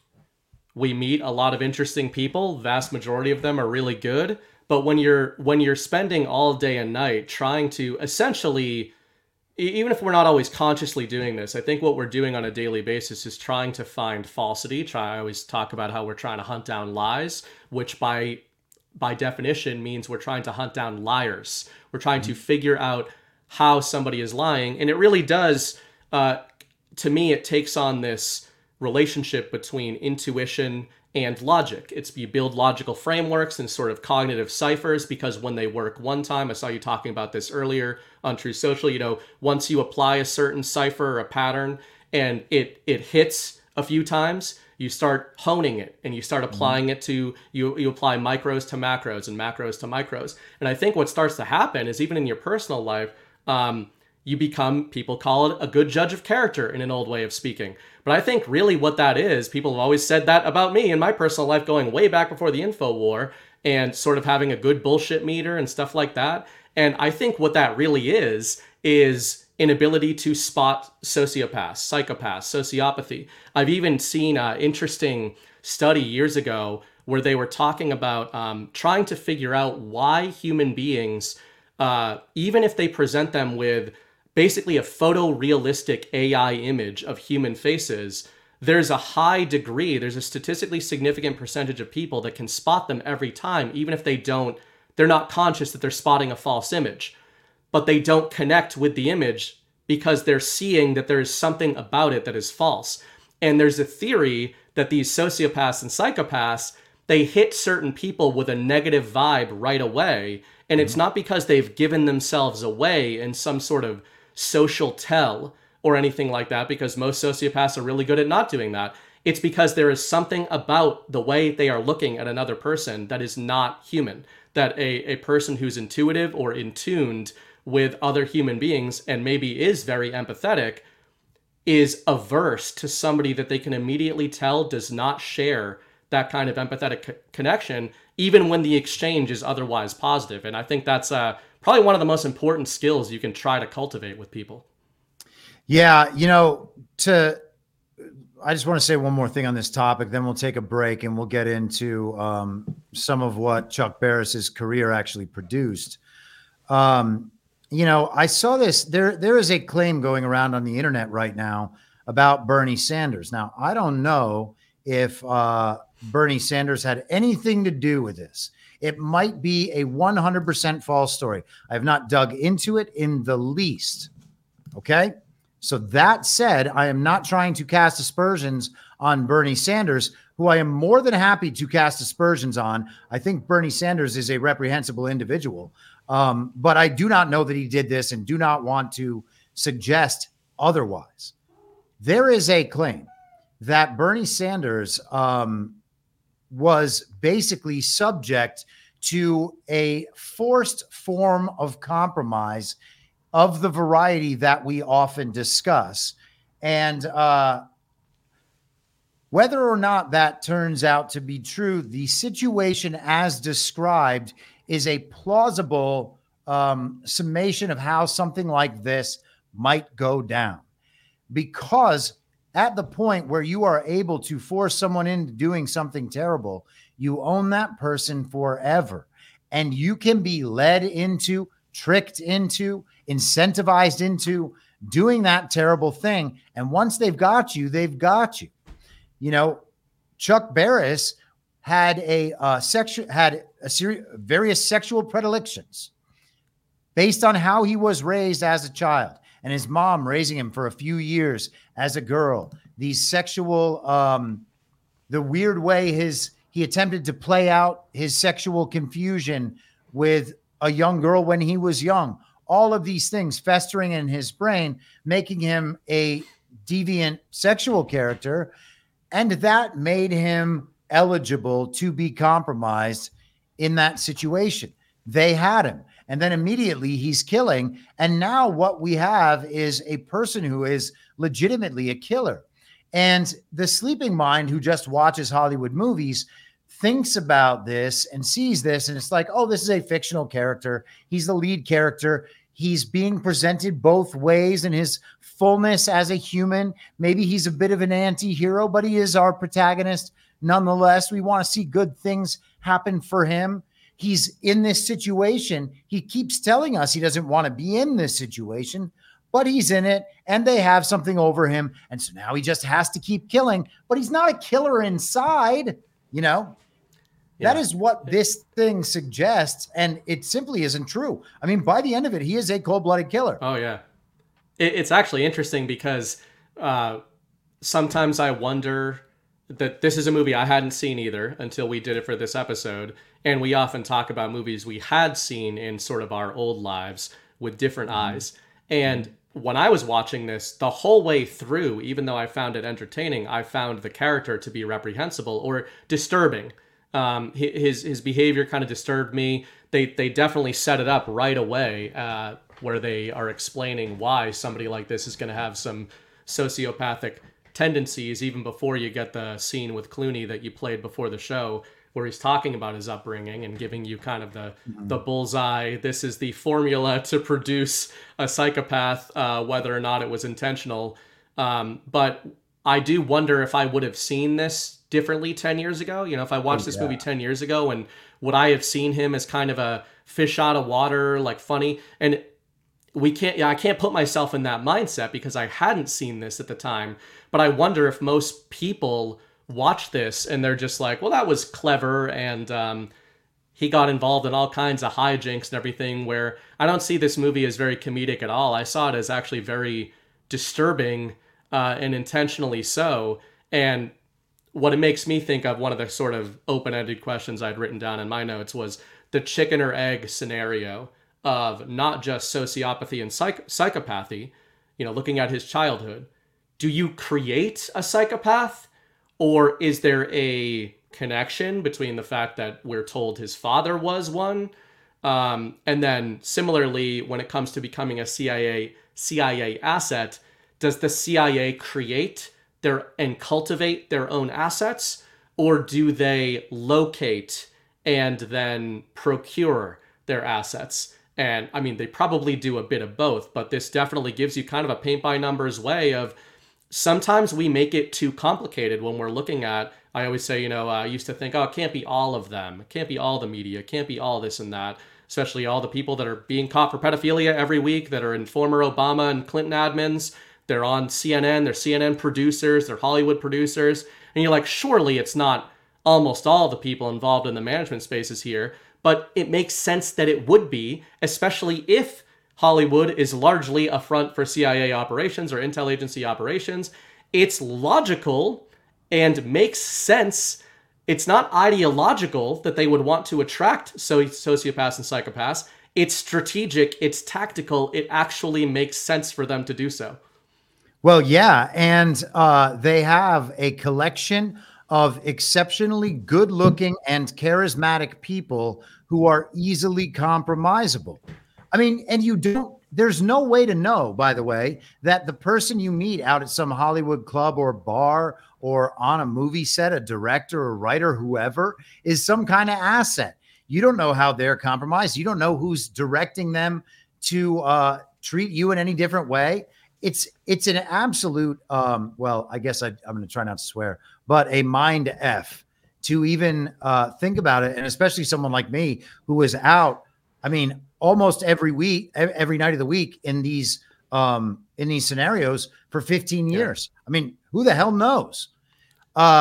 we meet a lot of interesting people. Vast majority of them are really good. But when you're, when you're spending all day and night trying to essentially, even if we're not always consciously doing this, I think what we're doing on a daily basis is trying to find falsity. Try, I always talk about how we're trying to hunt down lies, which by by definition means we're trying to hunt down liars. We're trying mm-hmm. to figure out how somebody is lying. And it really does, uh, to me, it takes on this relationship between intuition and logic. It's you build logical frameworks and sort of cognitive ciphers, because when they work one time, I saw you talking about this earlier on True Social, you know, once you apply a certain cipher or a pattern and it it hits a few times, you start honing it and you start applying mm-hmm. it to, you you apply micros to macros and macros to micros. And I think what starts to happen is, even in your personal life, um, you become, people call it a good judge of character in an old way of speaking. But I think really what that is, people have always said that about me in my personal life, going way back before the info war, and sort of having a good bullshit meter and stuff like that. And I think what that really is, is an ability to spot sociopaths, psychopaths, sociopathy. I've even seen an interesting study years ago where they were talking about um, trying to figure out why human beings, uh, even if they present them with basically a photorealistic A I image of human faces, there's a high degree, there's a statistically significant percentage of people that can spot them every time, even if they don't, they're not conscious that they're spotting a false image. But they don't connect with the image because they're seeing that there is something about it that is false. And there's a theory that these sociopaths and psychopaths, they hit certain people with a negative vibe right away. And mm-hmm. it's not because they've given themselves away in some sort of social tell or anything like that, because most sociopaths are really good at not doing that. It's because there is something about the way they are looking at another person that is not human, that a, a person who's intuitive or in tuned with other human beings and maybe is very empathetic is averse to somebody that they can immediately tell does not share that kind of empathetic co- connection, even when the exchange is otherwise positive. And I think that's uh, probably one of the most important skills you can try to cultivate with people. Yeah, you know, to I just want to say one more thing on this topic, then we'll take a break and we'll get into um, some of what Chuck Barris's career actually produced. Um, you know, I saw this. There, there is a claim going around on the internet right now about Bernie Sanders. Now, I don't know if uh, Bernie Sanders had anything to do with this. It might be a one hundred percent false story. I have not dug into it in the least. Okay. So that said, I am not trying to cast aspersions on Bernie Sanders, who I am more than happy to cast aspersions on. I think Bernie Sanders is a reprehensible individual. Um, but I do not know that he did this and do not want to suggest otherwise. There is a claim that Bernie Sanders um, was basically subject to a forced form of compromise of the variety that we often discuss. And uh, whether or not that turns out to be true, the situation as described is a plausible um, summation of how something like this might go down. Because at the point where you are able to force someone into doing something terrible, you own that person forever. And you can be led into, tricked into, incentivized into doing that terrible thing. And once they've got you, they've got you. You know, Chuck Barris had a uh, sexual had a series various sexual predilections based on how he was raised as a child, and his mom raising him for a few years as a girl. These sexual, um, the weird way his he attempted to play out his sexual confusion with a young girl when he was young. All of these things festering in his brain, making him a deviant sexual character, and that made him eligible to be compromised in that situation. They had him, and then immediately he's killing, and now what we have is a person who is legitimately a killer. And the sleeping mind who just watches Hollywood movies thinks about this and sees this, and it's like, oh, this is a fictional character. He's the lead character. He's being presented both ways in his fullness as a human. Maybe he's a bit of an anti-hero, but he is our protagonist. Nonetheless, we want to see good things happen for him. He's in this situation. He keeps telling us he doesn't want to be in this situation, but he's in it, and they have something over him. And so now he just has to keep killing, but he's not a killer inside, you know? Yeah. That is what this thing suggests, and it simply isn't true. I mean, by the end of it, he is a cold-blooded killer. Oh, yeah. It, it's actually interesting because uh, sometimes I wonder that this is a movie I hadn't seen either until we did it for this episode, and we often talk about movies we had seen in sort of our old lives with different mm-hmm. eyes. And when I was watching this, the whole way through, even though I found it entertaining, I found the character to be reprehensible or disturbing. Um, his his behavior kind of disturbed me. They they definitely set it up right away uh, where they are explaining why somebody like this is going to have some sociopathic tendencies even before you get the scene with Clooney that you played before the show, where he's talking about his upbringing and giving you kind of the mm-hmm. the bullseye. This is the formula to produce a psychopath, uh, whether or not it was intentional. Um, but I do wonder if I would have seen this differently ten years ago. You know, if I watched oh, this yeah. movie ten years ago, and would I have seen him as kind of a fish out of water, like funny? And we can't, yeah, I can't put myself in that mindset because I hadn't seen this at the time. But I wonder if most people watch this and they're just like, well, that was clever. And um, he got involved in all kinds of hijinks and everything, where I don't see this movie as very comedic at all. I saw it as actually very disturbing uh, and intentionally so. And what it makes me think of, one of the sort of open-ended questions I'd written down in my notes, was the chicken or egg scenario of not just sociopathy and psych- psychopathy, you know, looking at his childhood. Do you create a psychopath, or is there a connection between the fact that we're told his father was one? Um, and then similarly, when it comes to becoming a C I A C I A asset, does the C I A create their and cultivate their own assets, or do they locate and then procure their assets? And I mean, they probably do a bit of both, but this definitely gives you kind of a paint by numbers way of, sometimes we make it too complicated when we're looking at, I always say, you know, I used to think, oh, it can't be all of them. It can't be all the media. It can't be all this and that, especially all the people that are being caught for pedophilia every week that are in former Obama and Clinton admins. They're on C N N, they're C N N producers, they're Hollywood producers. And you're like, surely it's not almost all the people involved in the management spaces here, but it makes sense that it would be, especially if Hollywood is largely a front for C I A operations or intel agency operations. It's logical and makes sense. It's not ideological that they would want to attract so- sociopaths and psychopaths. It's strategic, it's tactical, it actually makes sense for them to do so. Well, yeah, and uh, they have a collection of exceptionally good-looking and charismatic people who are easily compromisable. I mean, and you don't, there's no way to know, by the way, that the person you meet out at some Hollywood club or bar or on a movie set, a director or writer, whoever, is some kind of asset. You don't know how they're compromised. You don't know who's directing them to uh, treat you in any different way. It's it's an absolute, um, well, I guess I, I'm going to try not to swear, but a mind F to even uh, think about it. And especially someone like me who is out, I mean, almost every week, every night of the week in these um, in these scenarios for fifteen years. Yeah. I mean, who the hell knows? Uh,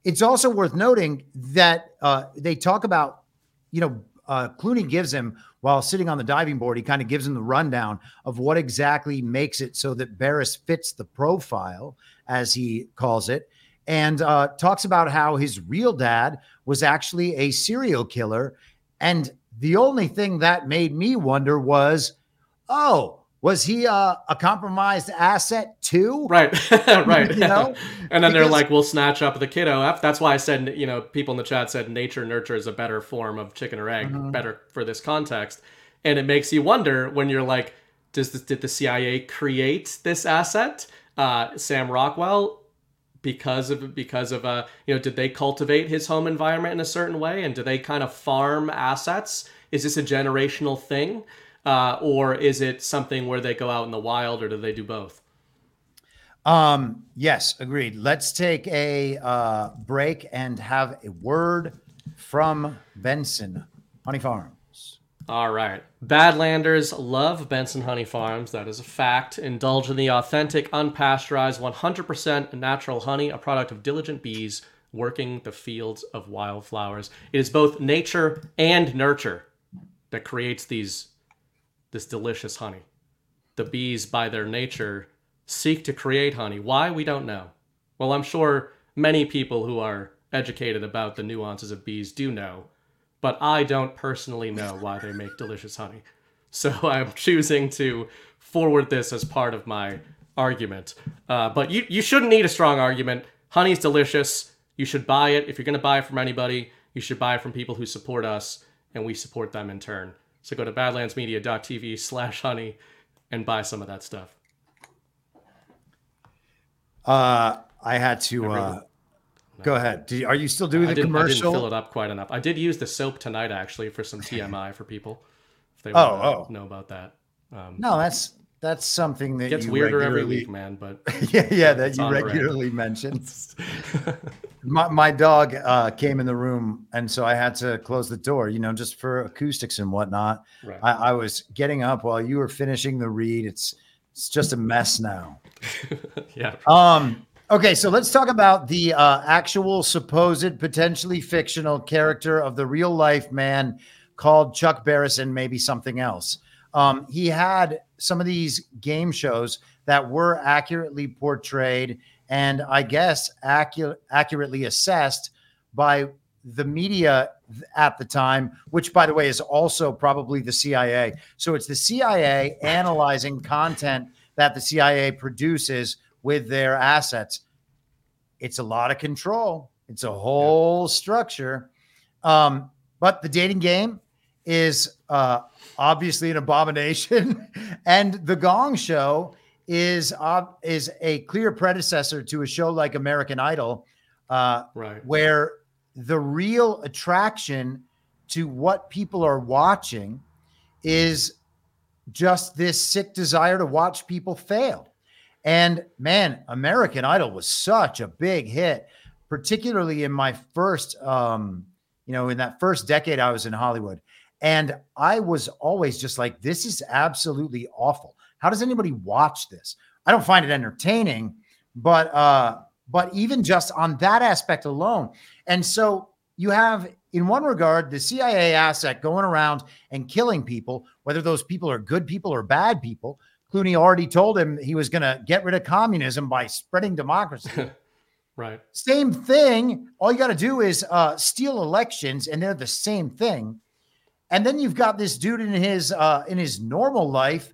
it's also worth noting that uh, they talk about, you know, uh, Clooney gives him, while sitting on the diving board, he kind of gives him the rundown of what exactly makes it so that Barris fits the profile, as he calls it, and uh, talks about how his real dad was actually a serial killer. And the only thing that made me wonder was, oh, was he uh, a compromised asset too? Right, right. You know? And then they're Because- like, we'll snatch up the kiddo. That's why I said, you know, people in the chat said nature nurture is a better form of chicken or egg, Mhm. better for this context. And it makes you wonder when you're like, does this, did the C I A create this asset, uh, Sam Rockwell, because of because of uh, you know, did they cultivate his home environment in a certain way, and do they kind of farm assets? Is this a generational thing? Uh, or is it something where they go out in the wild, or do they do both? Um, yes, agreed. Let's take a uh, break and have a word from Benson Honey Farms. All right. Badlanders love Benson Honey Farms. That is a fact. Indulge in the authentic, unpasteurized, one hundred percent natural honey, a product of diligent bees working the fields of wildflowers. It is both nature and nurture that creates these this delicious honey. The bees, by their nature, seek to create honey. Why? We don't know. Well, I'm sure many people who are educated about the nuances of bees do know, but I don't personally know why they make delicious honey. So I'm choosing to forward this as part of my argument. Uh, but you, you shouldn't need a strong argument. Honey's delicious. You should buy it. If you're going to buy it from anybody, you should buy it from people who support us, and we support them in turn. So go to badlandsmedia.tv slash honey and buy some of that stuff. Uh, I had to uh, go ahead. Do you, are you still doing I the didn't, commercial? I didn't fill it up quite enough. I did use the soap tonight, actually, for some T M I for people, if they Oh, want to oh. know about that. Um, No, that's that's something that It gets you weirder every regularly- week, man, but yeah, yeah, that it's you on brand. regularly mention. my my dog uh, came in the room, and so I had to close the door, you know, just for acoustics and whatnot. Right. I, I was getting up while you were finishing the read. It's it's just a mess now. Yeah. Um. Okay, so let's talk about the uh, actual supposed potentially fictional character of the real life man called Chuck Barris, and maybe something else. Um, he had some of these game shows that were accurately portrayed and I guess accu- accurately assessed by the media at the time, which, by the way, is also probably the C I A. So it's the C I A analyzing content that the C I A produces with their assets. It's a lot of control. It's a whole structure. Um, but the dating game is uh, obviously an abomination. And the Gong Show is, uh, is a clear predecessor to a show like American Idol, uh, Right. where the real attraction to what people are watching is just this sick desire to watch people fail. And man, American Idol was such a big hit, particularly in my first, um, you know, in that first decade I was in Hollywood. And I was always just like, this is absolutely awful. How does anybody watch this? I don't find it entertaining, but, uh, but even just on that aspect alone. And so you have, in one regard, the C I A asset going around and killing people, whether those people are good people or bad people. Clooney already told him he was going to get rid of communism by spreading democracy. Right. Same thing. All you got to do is uh, steal elections, and they're the same thing. And then you've got this dude in his uh, in his normal life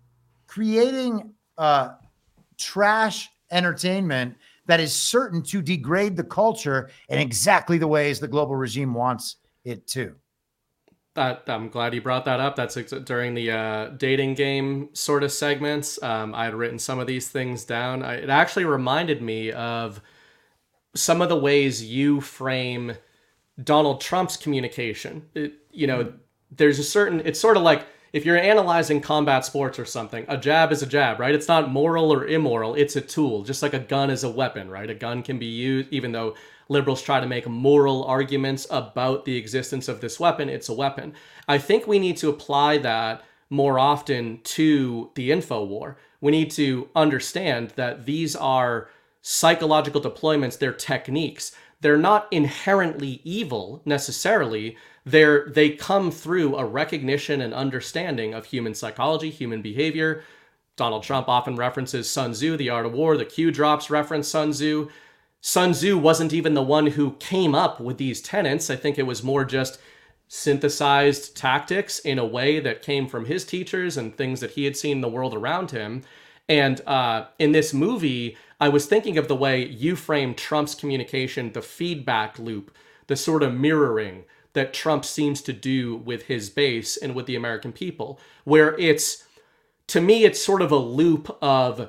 creating uh, trash entertainment that is certain to degrade the culture in exactly the ways the global regime wants it to. That, I'm glad you brought that up. That's ex- during the uh, dating game sort of segments. Um, I had written some of these things down. I, it actually reminded me of some of the ways you frame Donald Trump's communication. It, you know, there's a certain, it's sort of like if you're analyzing combat sports or something, a jab is a jab, right? It's not moral or immoral. It's a tool, just like a gun is a weapon, right? A gun can be used, even though liberals try to make moral arguments about the existence of this weapon, it's a weapon. I think we need to apply that more often to the info war. We need to understand that these are psychological deployments, they're techniques. they're not inherently evil necessarily. They're, they come through a recognition and understanding of human psychology, human behavior. Donald Trump often references Sun Tzu, The Art of War. The Q drops reference Sun Tzu. Sun Tzu wasn't even the one who came up with these tenets. I think it was more just synthesized tactics in a way that came from his teachers and things that he had seen in the world around him. And uh, in this movie, I was thinking of the way you frame Trump's communication, the feedback loop, the sort of mirroring that Trump seems to do with his base and with the American people, where it's, to me, it's sort of a loop of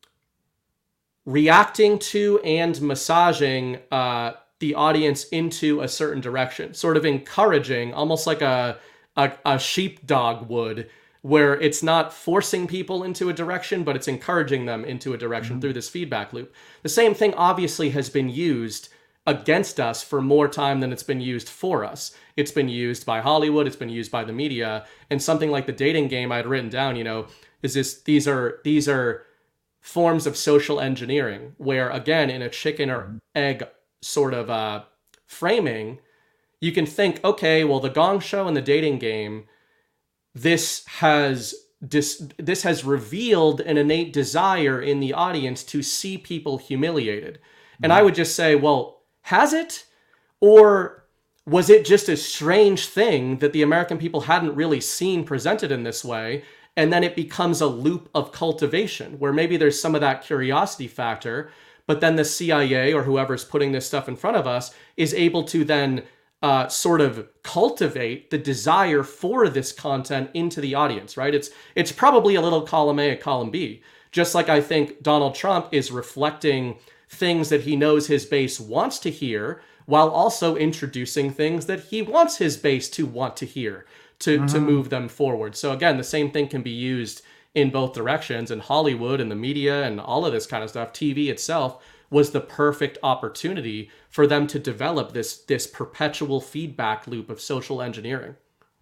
reacting to and massaging uh, the audience into a certain direction, sort of encouraging, almost like a, a, a sheepdog would, where it's not forcing people into a direction, but it's encouraging them into a direction mm-hmm. through this feedback loop. The same thing obviously has been used against us for more time than it's been used for us. It's been used by Hollywood, it's been used by the media, and something like the dating game I had written down, you know, is this, these are, these are forms of social engineering where, again, in a chicken or egg sort of uh, framing, you can think, okay, well, the Gong Show and the dating game, this has dis- this has revealed an innate desire in the audience to see people humiliated. Mm-hmm. And I would just say, well, has it? Or was it just a strange thing that the American people hadn't really seen presented in this way? And then it becomes a loop of cultivation where maybe there's some of that curiosity factor, but then the C I A or whoever's putting this stuff in front of us is able to then uh, sort of cultivate the desire for this content into the audience, right? It's it's probably a little column A, a column B. Just like I think Donald Trump is reflecting things that he knows his base wants to hear, while also introducing things that he wants his base to want to hear, to, mm-hmm. to move them forward. So again, the same thing can be used in both directions, and Hollywood and the media and all of this kind of stuff. T V itself was the perfect opportunity for them to develop this, this perpetual feedback loop of social engineering.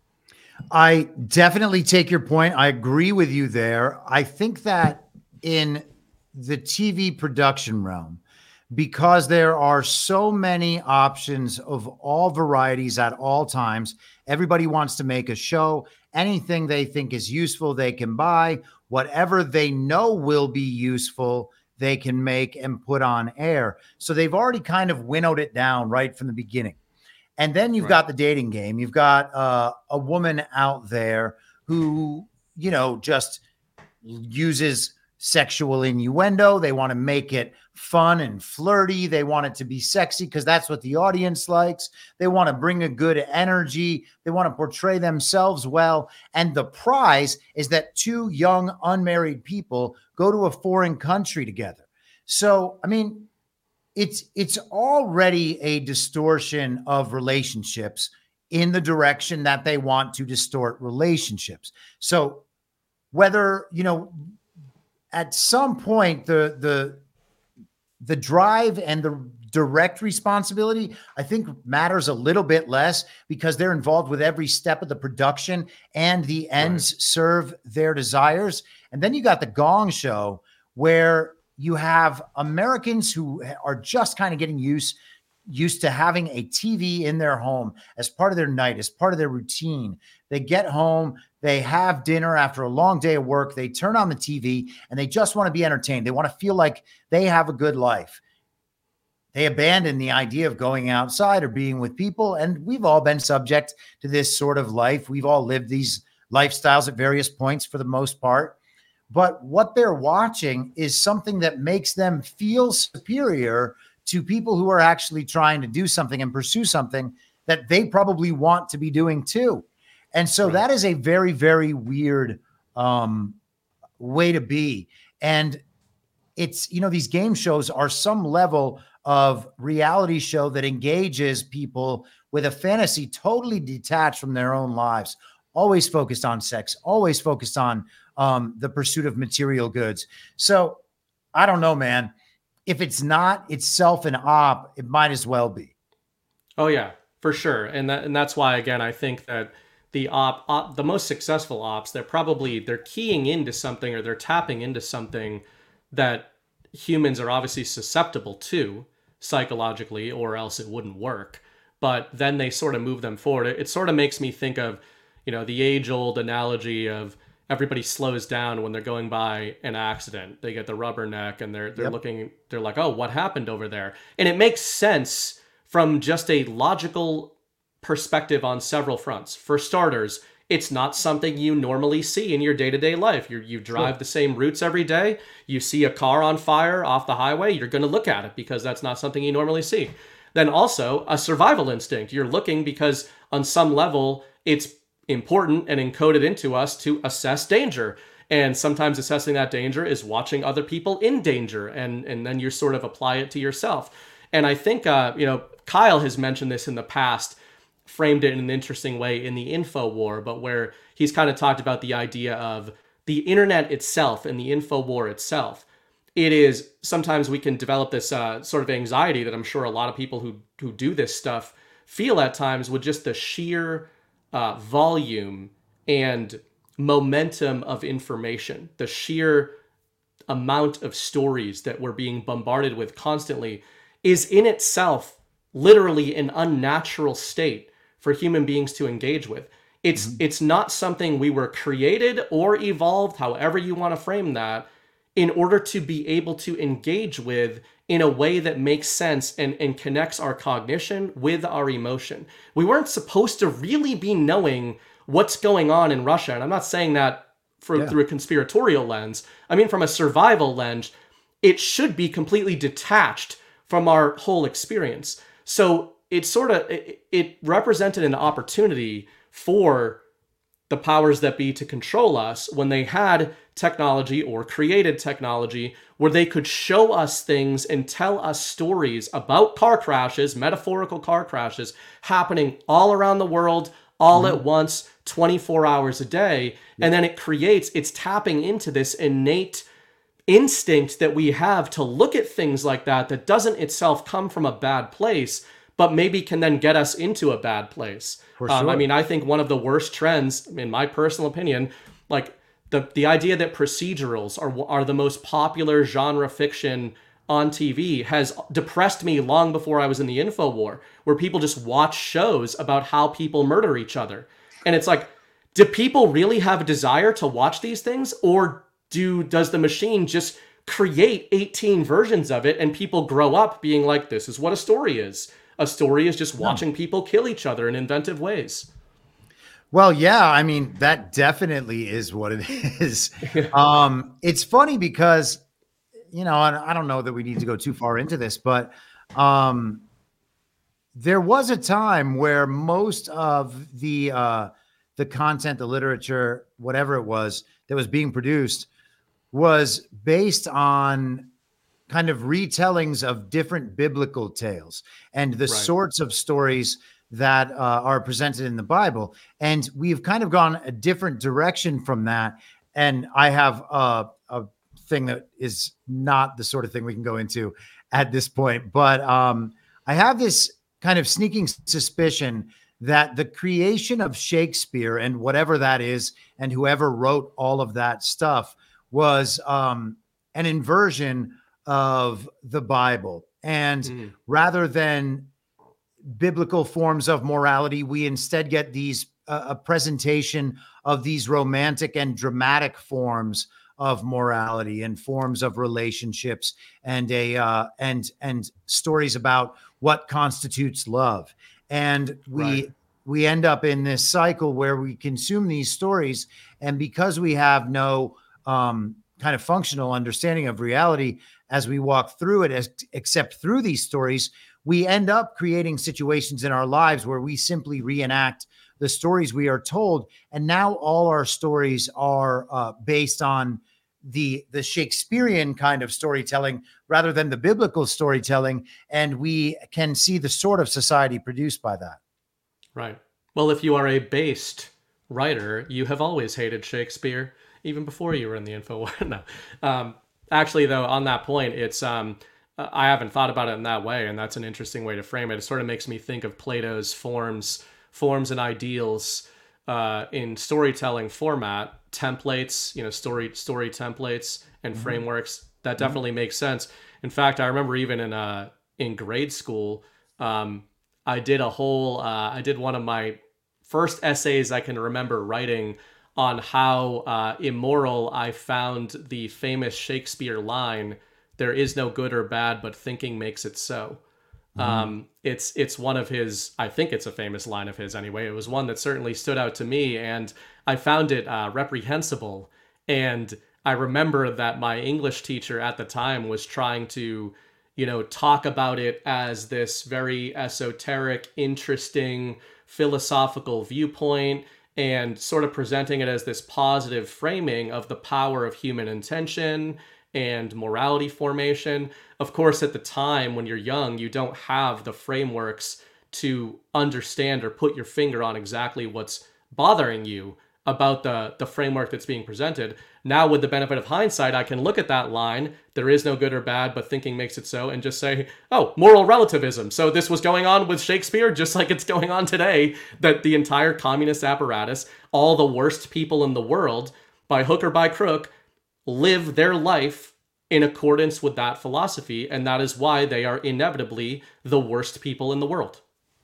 I definitely take your point. I agree with you there. I think that in the T V production realm, because there are so many options of all varieties at all times, everybody wants to make a show. Anything they think is useful, they can buy. Whatever they know will be useful, they can make and put on air. So they've already kind of winnowed it down right from the beginning. And then you've right. got the dating game. You've got uh, a woman out there who, you know, just uses sexual innuendo. They want to make it fun and flirty. They want it to be sexy because that's what the audience likes. They want to bring a good energy. They want to portray themselves well. And the prize is that two young unmarried people go to a foreign country together. So, I mean, it's it's already a distortion of relationships in the direction that they want to distort relationships. So whether, you know, at some point, the the the drive and the direct responsibility, I think, matters a little bit less because they're involved with every step of the production and the ends right. serve their desires. And then you got the Gong Show where you have Americans who are just kind of getting used used to having a T V in their home as part of their night, as part of their routine. They get home, they have dinner after a long day of work, they turn on the T V and they just want to be entertained. They want to feel like they have a good life. They abandon the idea of going outside or being with people. And we've all been subject to this sort of life. We've all lived these lifestyles at various points for the most part. But what they're watching is something that makes them feel superior to people who are actually trying to do something and pursue something that they probably want to be doing too. And so right. that is a very, very weird um, way to be. And it's, you know, these game shows are some level of reality show that engages people with a fantasy totally detached from their own lives, always focused on sex, always focused on um, the pursuit of material goods. So I don't know, man. If it's not itself an op, it might as well be. Oh yeah, for sure. And that, and that's why, again, I think that the op, op, the most successful ops, they're probably, they're keying into something or they're tapping into something that humans are obviously susceptible to, psychologically, or else it wouldn't work. But then they sort of move them forward. It, it sort of makes me think of, you know, the age-old analogy of everybody slows down when they're going by an accident. They get the rubberneck and they're they're Yep. looking, they're like, oh, what happened over there? And it makes sense from just a logical perspective on several fronts. For starters, it's not something you normally see in your day-to-day life. You you drive Sure. the same routes every day. You see a car on fire off the highway, you're going to look at it because that's not something you normally see. Then also a survival instinct. You're looking because on some level it's important and encoded into us to assess danger. And sometimes assessing that danger is watching other people in danger, and and then you sort of apply it to yourself. And I think uh, you know, Kyle has mentioned this in the past, framed it in an interesting way in the Info War, but where he's kind of talked about the idea of the internet itself and the Info War itself. It is, sometimes we can develop this uh, sort of anxiety that I'm sure a lot of people who who do this stuff feel at times, with just the sheer uh, volume and momentum of information, the sheer amount of stories that we're being bombarded with constantly is in itself literally an unnatural state for human beings to engage with. It's mm-hmm. it's not something we were created or evolved, however you want to frame that, in order to be able to engage with in a way that makes sense and, and connects our cognition with our emotion. We weren't supposed to really be knowing what's going on in Russia. And I'm not saying that for, Yeah. through a conspiratorial lens. I mean, from a survival lens, it should be completely detached from our whole experience. So it sort of, it, it represented an opportunity for the powers that be to control us when they had technology or created technology where they could show us things and tell us stories about car crashes, metaphorical car crashes, happening all around the world, all mm-hmm. at once, twenty-four hours a day. Yeah. And then it creates, it's tapping into this innate instinct that we have to look at things like that, that doesn't itself come from a bad place, but maybe can then get us into a bad place. For Um, sure. I mean, I think one of the worst trends, in my personal opinion, like the the idea that procedurals are are the most popular genre fiction on T V has depressed me long before I was in the Info War, where people just watch shows about how people murder each other. And it's like, do people really have a desire to watch these things, or do does the machine just create eighteen versions of it and people grow up being like, this is what a story is? A story is just watching people kill each other in inventive ways. Well, yeah, I mean, that definitely is what it is. um, it's funny because, you know, and I don't know that we need to go too far into this, but um, there was a time where most of the uh, the content, the literature, whatever it was that was being produced was based on kind of retellings of different biblical tales and the Right. sorts of stories that uh, are presented in the Bible. And we've kind of gone a different direction from that. And I have a, a thing that is not the sort of thing we can go into at this point, but um, I have this kind of sneaking suspicion that the creation of Shakespeare and whatever that is, and whoever wrote all of that stuff, was um, an inversion of the Bible. And Mm. rather than biblical forms of morality, we instead get these uh, a presentation of these romantic and dramatic forms of morality and forms of relationships, and a uh, and and stories about what constitutes love. And we Right. we end up in this cycle where we consume these stories, and because we have no um, kind of functional understanding of reality as we walk through it, as, except through these stories, we end up creating situations in our lives where we simply reenact the stories we are told. And now all our stories are uh, based on the, the Shakespearean kind of storytelling rather than the biblical storytelling. And we can see the sort of society produced by that. Right. Well, if you are a based writer, you have always hated Shakespeare, even before you were in the Info War. No. Um, actually, though, on that point, it's um, I haven't thought about it in that way, and that's an interesting way to frame it. It sort of makes me think of Plato's forms, forms and ideals uh, in storytelling format, templates, you know, story story templates and Mhm. frameworks. That definitely makes sense. In fact, I remember even in uh, in grade school. Um, I did a whole, uh, I did one of my first essays I can remember writing on how uh, immoral I found the famous Shakespeare line, "There is no good or bad, but thinking makes it so." Mm-hmm. Um, it's it's one of his, I think it's a famous line of his anyway. It was one that certainly stood out to me, and I found it uh, reprehensible. And I remember that my English teacher at the time was trying to, you know, talk about it as this very esoteric, interesting, philosophical viewpoint, and sort of presenting it as this positive framing of the power of human intention and morality formation. Of course, at the time when you're young, you don't have the frameworks to understand or put your finger on exactly what's bothering you about the, the framework that's being presented. Now, with the benefit of hindsight, I can look at that line, "There is no good or bad, but thinking makes it so," and just say, oh, moral relativism. So this was going on with Shakespeare, just like it's going on today, that the entire communist apparatus, all the worst people in the world, by hook or by crook, live their life in accordance with that philosophy. And that is why they are inevitably the worst people in the world.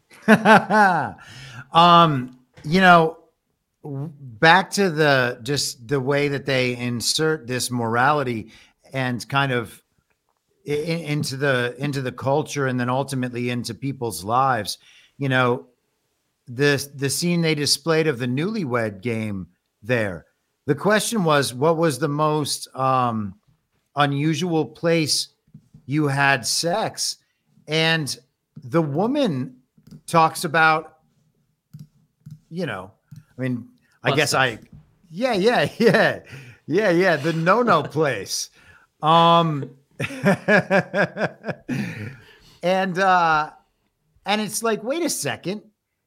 um, you know, back to the just the way that they insert this morality and kind of in, into the into the culture and then ultimately into people's lives. You know, the the scene they displayed of the newlywed game there. The question was, what was the most um, unusual place you had sex? And the woman talks about, you know, I mean, I guess I, yeah, yeah, yeah, yeah, yeah. The no-no place. Um, and, uh, and it's like, wait a second.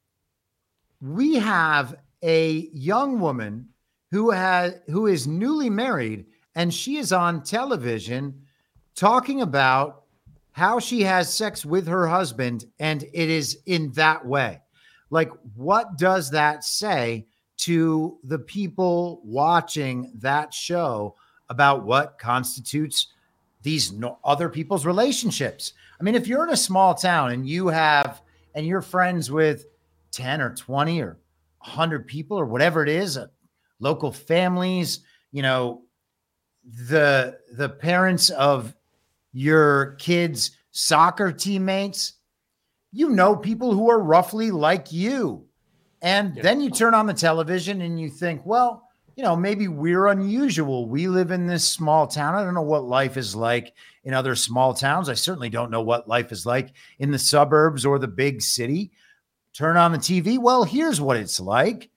We have a young woman who has, who is newly married, and she is on television talking about how she has sex with her husband. And it is in that way. Like, what does that say to the people watching that show about what constitutes these no other people's relationships? I mean, if you're in a small town and you have, and you're friends with ten or twenty or one hundred people or whatever it is, uh, local families, you know, the, the parents of your kids' soccer teammates, you know, people who are roughly like you. And yeah. Then you turn on the television and you think, well, you know, maybe we're unusual. We live in this small town. I don't know what life is like in other small towns. I certainly don't know what life is like in the suburbs or the big city. Turn on the T V. Well, here's what it's like.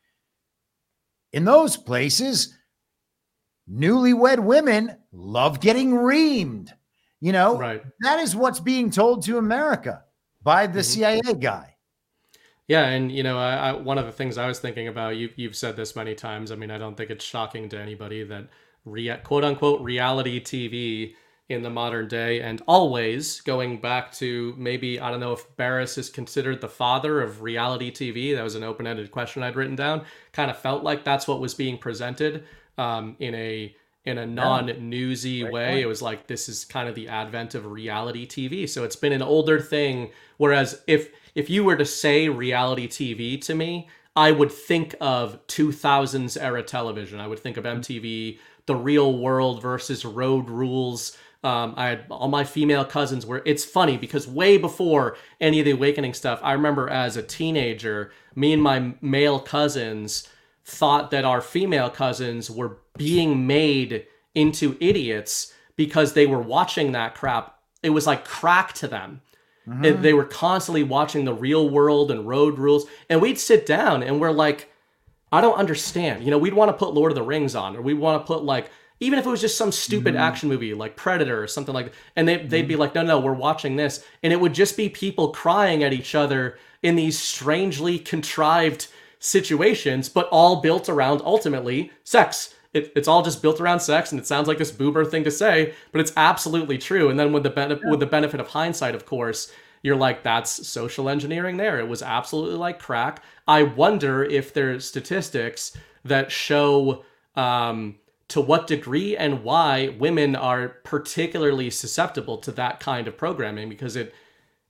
In those places, newlywed women love getting reamed. You know, right. That is what's being told to America by the mm-hmm. C I A guy. Yeah, and you know, I, I, one of the things I was thinking about, you, you've said this many times. I mean, I don't think it's shocking to anybody that rea- quote unquote reality T V in the modern day, and always going back to maybe, I don't know if Barris is considered the father of reality T V. That was an open-ended question I'd written down. Kind of felt like that's what was being presented um, in a in a non-newsy right way. Point. It was like, this is kind of the advent of reality T V. So it's been an older thing. Whereas if if you were to say reality T V to me, I would think of two thousands era television. I would think of M T V, The Real World versus Road Rules. Um, I had all my female cousins were, it's funny because way before any of the Awakening stuff, I remember as a teenager, me and my male cousins thought that our female cousins were being made into idiots because they were watching that crap. It was like crack to them. Mm-hmm. It, they were constantly watching The Real World and Road Rules. And we'd sit down and we're like, I don't understand. You know, we'd want to put Lord of the Rings on, or we'd want to put like, even if it was just some stupid mm-hmm. action movie like Predator or something like that. And they, they'd mm-hmm. be like, no, no, we're watching this. And it would just be people crying at each other in these strangely contrived situations, but all built around ultimately sex. It, it's all just built around sex, and it sounds like this boomer thing to say, but it's absolutely true. And then with the ben- with the benefit of hindsight, of course, you're like, that's social engineering there. It was absolutely like crack. I wonder if there's statistics that show um, to what degree and why women are particularly susceptible to that kind of programming, because it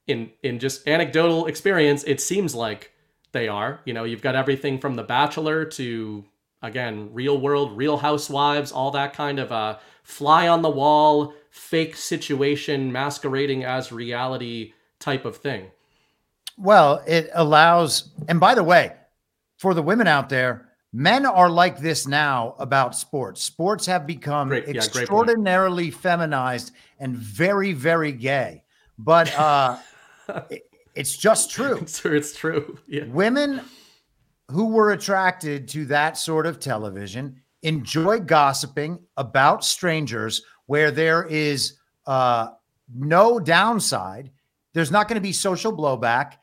in in just anecdotal experience, it seems like they are. You know, you've got everything from The Bachelor to, again, Real World, Real Housewives, all that kind of uh, fly on the wall, fake situation masquerading as reality type of thing. Well, it allows, and by the way, for the women out there, men are like this now about sports. Sports have become Great, yeah, great point. extraordinarily feminized and very, very gay. But uh, it, it's just true. It's, it's true. Yeah. Women who were attracted to that sort of television enjoy gossiping about strangers where there is uh, no downside. There's not going to be social blowback.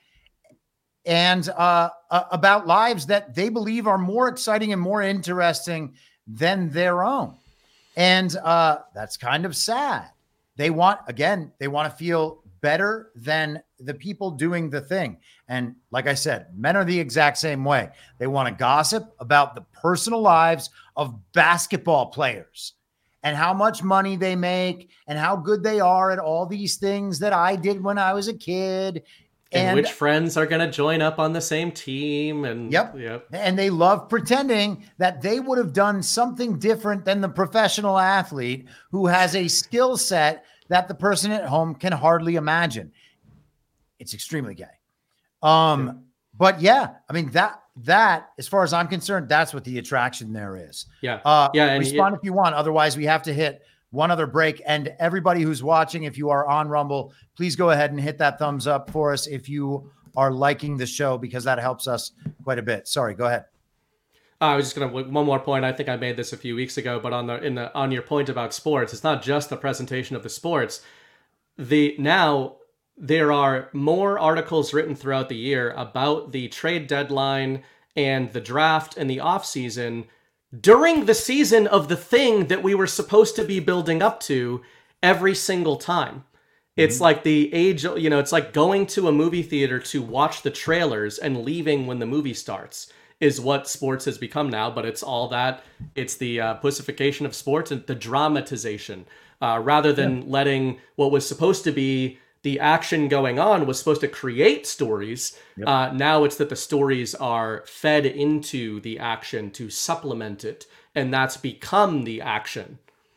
And uh, uh, about lives that they believe are more exciting and more interesting than their own. And uh, that's kind of sad. They want, again, they want to feel better than the people doing the thing. And like I said, men are the exact same way. They want to gossip about the personal lives of basketball players and how much money they make and how good they are at all these things that I did when I was a kid. And, and which friends are going to join up on the same team. And yep. yep. And they love pretending that they would have done something different than the professional athlete who has a skill set that the person at home can hardly imagine. It's extremely gay. Um, yeah. But yeah, I mean, that, that, as far as I'm concerned, that's what the attraction there is. Yeah. Uh, yeah. And respond it, if you want. Otherwise, we have to hit one other break. And everybody who's watching, if you are on Rumble, please go ahead and hit that thumbs up for us if you are liking the show, because that helps us quite a bit. Sorry, go ahead. Uh, I was just going to, one more point. I think I made this a few weeks ago, but on the, in the, on your point about sports, it's not just the presentation of the sports. The, now there are more articles written throughout the year about the trade deadline and the draft and the off season during the season of the thing that we were supposed to be building up to every single time. It's mm-hmm. like the age, you know, it's like going to a movie theater to watch the trailers and leaving when the movie starts is what sports has become now. But it's all that, it's the uh, pussification of sports and the dramatization, uh, rather than yeah. letting what was supposed to be the action going on was supposed to create stories. Yep. Uh, now it's that the stories are fed into the action to supplement it. And that's become the action.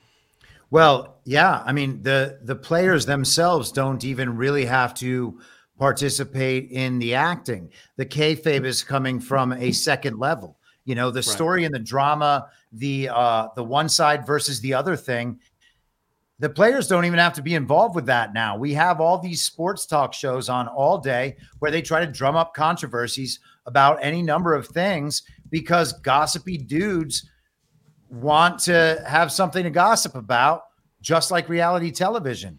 Well, yeah. I mean, the, the players themselves don't even really have to participate in the acting. The kayfabe is coming from a second level. You know, the right. story and the drama, the, uh, the one side versus the other thing. The players don't even have to be involved with that now. We have all these sports talk shows on all day where they try to drum up controversies about any number of things because gossipy dudes want to have something to gossip about, just like reality television.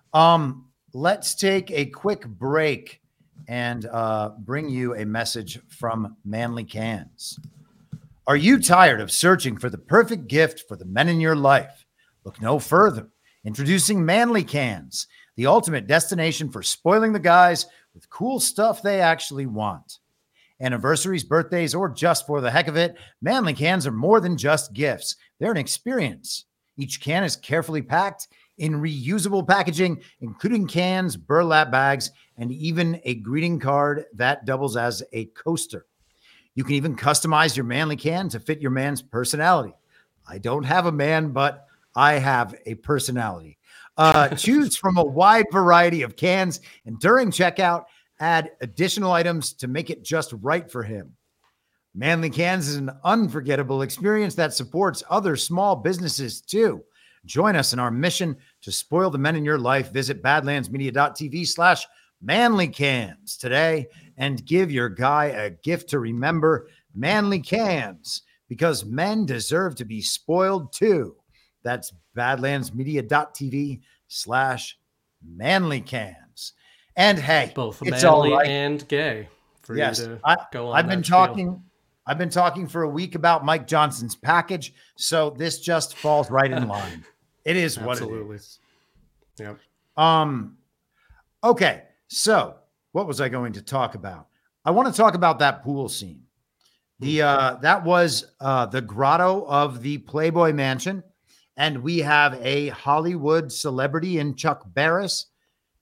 Um, let's take a quick break and uh, bring you a message from Manly Cans. Are you tired of searching for the perfect gift for the men in your life? Look no further. Introducing Manly Cans, the ultimate destination for spoiling the guys with cool stuff they actually want. Anniversaries, birthdays, or just for the heck of it, Manly Cans are more than just gifts. They're an experience. Each can is carefully packed in reusable packaging, including cans, burlap bags, and even a greeting card that doubles as a coaster. You can even customize your Manly Can to fit your man's personality. I don't have a man, but I have a personality. Uh, choose from a wide variety of cans, and during checkout, add additional items to make it just right for him. Manly Cans is an unforgettable experience that supports other small businesses too. Join us in our mission to spoil the men in your life. Visit badlandsmedia.tv slash Manly Cans today and give your guy a gift to remember. Manly Cans, because men deserve to be spoiled too. That's badlandsmedia.tv slash Manly Cans. And hey, both it's manly all right. and gay. For yes, you to I, go on I've been spiel. talking. I've been talking for a week about Mike Johnson's package, so this just falls right in line. It is what Absolutely. it is. Yep. Um. Okay, so what was I going to talk about? I want to talk about that pool scene. The uh, that was uh, the grotto of the Playboy Mansion. And we have a Hollywood celebrity in Chuck Barris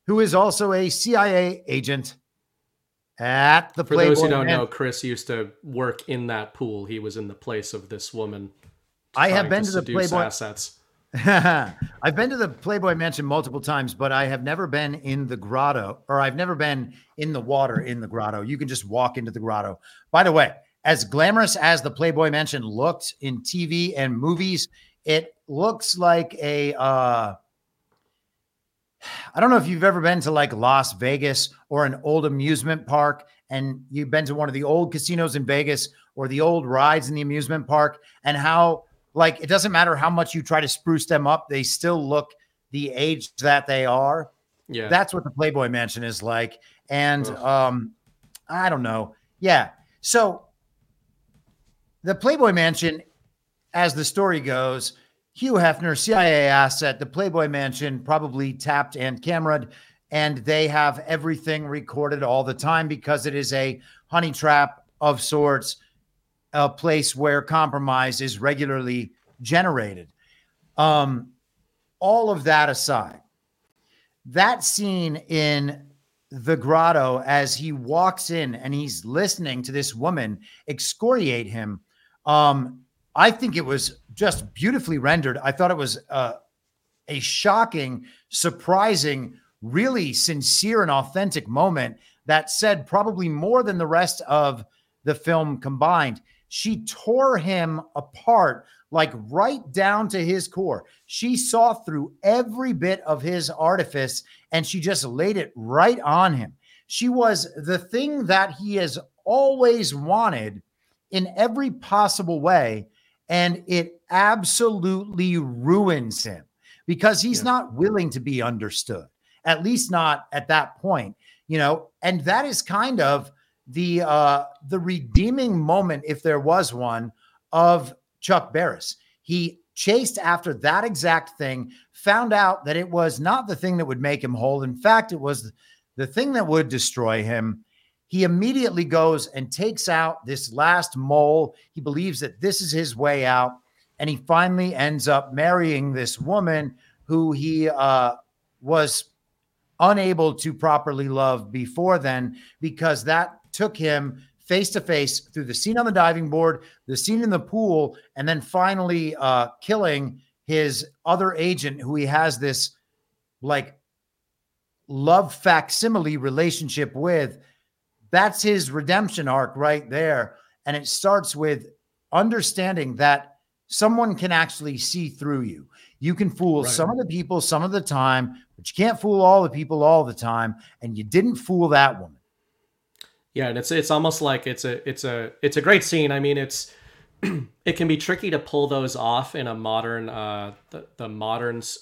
who is also a C I A agent at the For Playboy those who don't Man- know, Chris used to work in that pool. He was in the place of this woman. I have trying been to the seduce Playboy assets. I've been to the Playboy Mansion multiple times, but I have never been in the grotto, or I've never been in the water in the grotto. You can just walk into the grotto. By the way, as glamorous as the Playboy Mansion looked in T V and movies, it looks like a, uh, I don't know if you've ever been to like Las Vegas or an old amusement park, and you've been to one of the old casinos in Vegas or the old rides in the amusement park, and how like, it doesn't matter how much you try to spruce them up, they still look the age that they are. Yeah. That's what the Playboy Mansion is like. And Ugh. um, I don't know. Yeah. So the Playboy Mansion, as the story goes, Hugh Hefner, C I A asset, the Playboy Mansion probably tapped and cameraed, and they have everything recorded all the time because it is a honey trap of sorts, a place where compromise is regularly generated. Um, all of that aside, that scene in the grotto as he walks in and he's listening to this woman excoriate him, um, I think it was just beautifully rendered. I thought it was uh, a shocking, surprising, really sincere and authentic moment that said probably more than the rest of the film combined. She tore him apart, like right down to his core. She saw through every bit of his artifice and she just laid it right on him. She was the thing that he has always wanted in every possible way, and it absolutely ruins him because he's yeah. not willing to be understood, at least not at that point, you know, and that is kind of the uh, the redeeming moment, if there was one, of Chuck Barris. He chased after that exact thing, found out that it was not the thing that would make him whole. In fact, it was the thing that would destroy him. He immediately goes and takes out this last mole. He believes that this is his way out, and he finally ends up marrying this woman who he uh, was unable to properly love before then, because that took him face to face through the scene on the diving board, the scene in the pool, and then finally uh, killing his other agent who he has this like love facsimile relationship with. That's his redemption arc right there. And it starts with understanding that someone can actually see through you. You can fool right. some of the people some of the time, but you can't fool all the people all the time. And you didn't fool that woman. Yeah, and it's it's almost like it's a it's a it's a great scene. I mean, it's it can be tricky to pull those off in a modern uh the, the moderns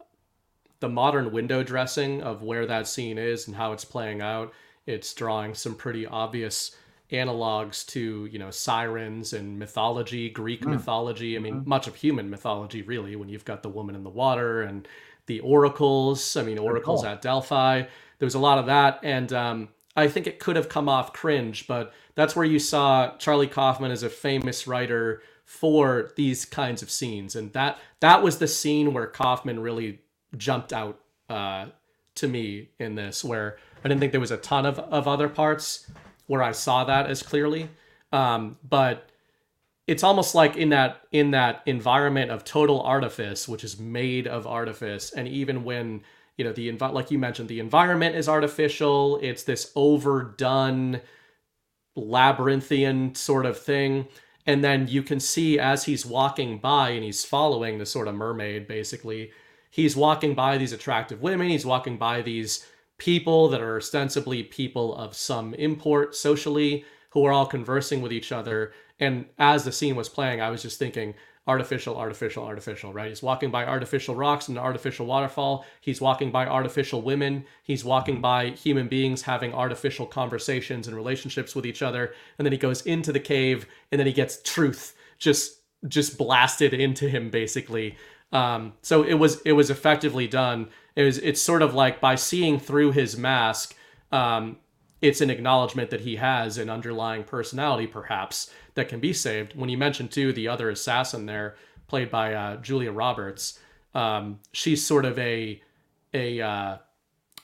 the modern window dressing of where that scene is and how it's playing out. It's drawing some pretty obvious analogs to, you know, sirens and mythology, Greek mm. mythology. I mean, mm-hmm. much of human mythology, really, when you've got the woman in the water and the oracles. I mean, oracles at Delphi. There's a lot of that. And um, I think it could have come off cringe, but that's where you saw Charlie Kaufman as a famous writer for these kinds of scenes. And that that was the scene where Kaufman really jumped out uh, to me in this, where I didn't think there was a ton of, of other parts where I saw that as clearly. Um, but it's almost like in that in that environment of total artifice, which is made of artifice, and even when, you know, the envi- like you mentioned, the environment is artificial, it's this overdone labyrinthian sort of thing. And then you can see as he's walking by and he's following the sort of mermaid, basically, he's walking by these attractive women, he's walking by these people that are ostensibly people of some import socially, who are all conversing with each other. And as the scene was playing, I was just thinking artificial, artificial, artificial, right? He's walking by artificial rocks and an artificial waterfall. He's walking by artificial women. He's walking by human beings having artificial conversations and relationships with each other. And then he goes into the cave, and then he gets truth just just blasted into him, basically. Um, so it was it was effectively done. It was it's sort of like, by seeing through his mask, um, it's an acknowledgement that he has an underlying personality, perhaps, that can be saved. When you mentioned, too, the other assassin there, played by uh, Julia Roberts, um, she's sort of a a uh,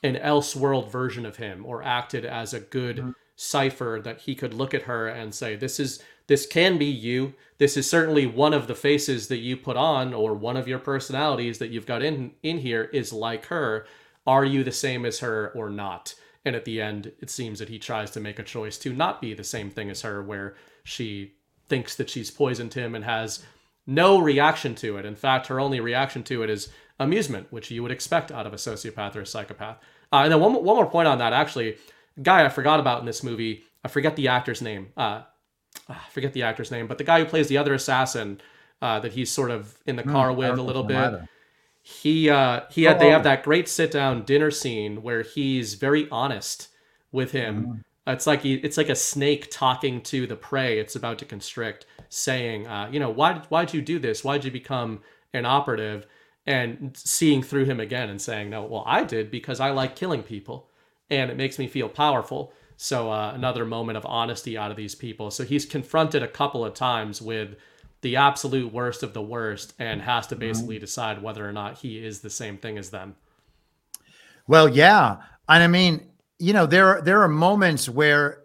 an Elseworld version of him, or acted as a good mm-hmm. cipher that he could look at her and say, this is this can be you. This is certainly one of the faces that you put on, or one of your personalities that you've got in in here is like her. Are you the same as her or not? And at the end, it seems that he tries to make a choice to not be the same thing as her, where she thinks that she's poisoned him and has no reaction to it. In fact, her only reaction to it is amusement, which you would expect out of a sociopath or a psychopath. Uh, and then one, one more point on that, actually, a guy I forgot about in this movie, I forget the actor's name. Uh, I forget the actor's name, but the guy who plays the other assassin uh, that he's sort of in the car mm, with a little bit. Either. He uh, he had oh, they have that great sit down dinner scene where he's very honest with him. Mm-hmm. It's like he, it's like a snake talking to the prey it's about to constrict, saying, uh, you know, why why'd you do this? Why'd you become an operative? And seeing through him again and saying, no, well, I did because I like killing people, and it makes me feel powerful. So uh, another moment of honesty out of these people. So he's confronted a couple of times with the absolute worst of the worst, and has to basically decide whether or not he is the same thing as them. Well, yeah. And I mean, you know, there, there are moments where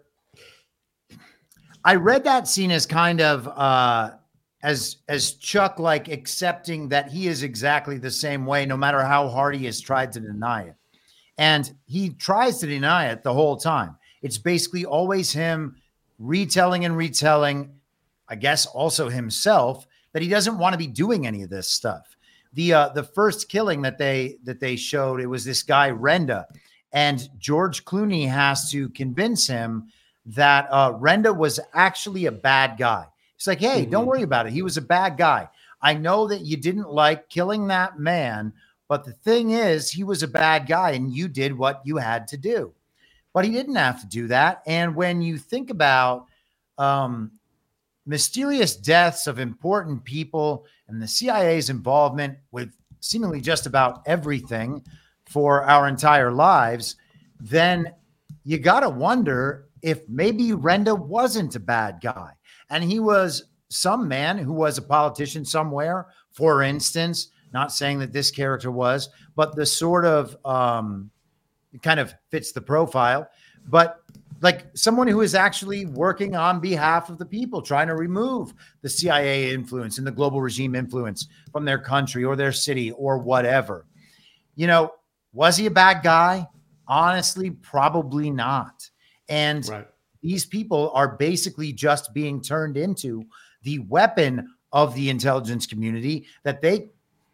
I read that scene as kind of, uh, as, as Chuck, like accepting that he is exactly the same way, no matter how hard he has tried to deny it. And he tries to deny it the whole time. It's basically always him retelling and retelling, I guess also himself, that he doesn't want to be doing any of this stuff. The uh, the first killing that they that they showed, it was this guy Renda, and George Clooney has to convince him that uh, Renda was actually a bad guy. He's like, hey, mm-hmm. don't worry about it. He was a bad guy. I know that you didn't like killing that man, but the thing is, he was a bad guy, and you did what you had to do. But he didn't have to do that. And when you think about um, mysterious deaths of important people and the C I A's involvement with seemingly just about everything for our entire lives, then you got to wonder if maybe Renda wasn't a bad guy. And he was some man who was a politician somewhere, for instance, not saying that this character was, but the sort of um, kind of fits the profile, but like someone who is actually working on behalf of the people, trying to remove the C I A influence and the global regime influence from their country or their city or whatever. You know, was he a bad guy? Honestly, probably not. And right. these people are basically just being turned into the weapon of the intelligence community that they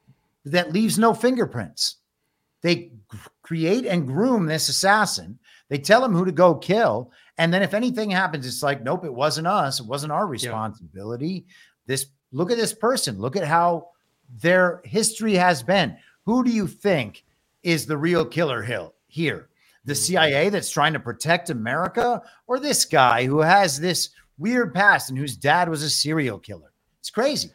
that leaves no fingerprints. They create and groom this assassin. They tell him who to go kill. And then if anything happens, it's like, nope, it wasn't us. It wasn't our responsibility. Yeah. This, look at this person. Look at how their history has been. Who do you think is the real killer hill here? The C I A that's trying to protect America, or this guy who has this weird past and whose dad was a serial killer? It's crazy.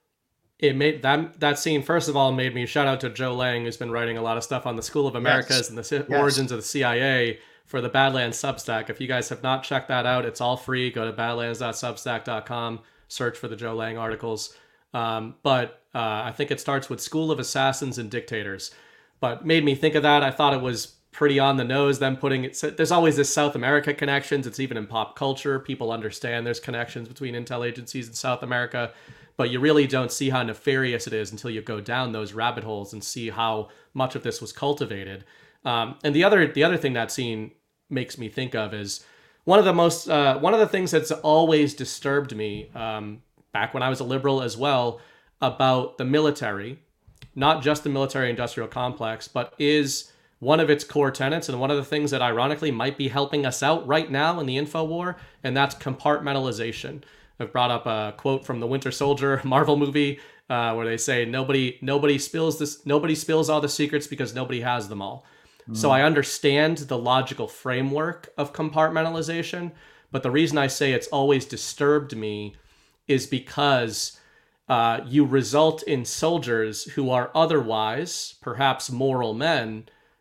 It made that that scene, first of all, made me shout out to Joe Lang, who's been writing a lot of stuff on the School of Americas yes. and the yes. origins of the C I A for the Badlands Substack. If you guys have not checked that out, it's all free. Go to badlands dot substack dot com, search for the Joe Lang articles. Um, but uh, I think it starts with School of Assassins and Dictators. But made me think of that. I thought it was pretty on the nose, them putting it. There's always this South America connections. It's even in pop culture. People understand there's connections between intel agencies in South America. But you really don't see how nefarious it is until you go down those rabbit holes and see how much of this was cultivated. Um, and the other the other thing that scene makes me think of is one of the most uh, one of the things that's always disturbed me um, back when I was a liberal as well about the military, not just the military-industrial complex, but is one of its core tenets and one of the things that ironically might be helping us out right now in the info war, and that's compartmentalization. I've brought up a quote from the Winter Soldier Marvel movie uh, where they say nobody nobody spills this nobody spills all the secrets because nobody has them all. Mm. So I understand the logical framework of compartmentalization, but the reason I say it's always disturbed me is because uh, you result in soldiers who are otherwise perhaps moral men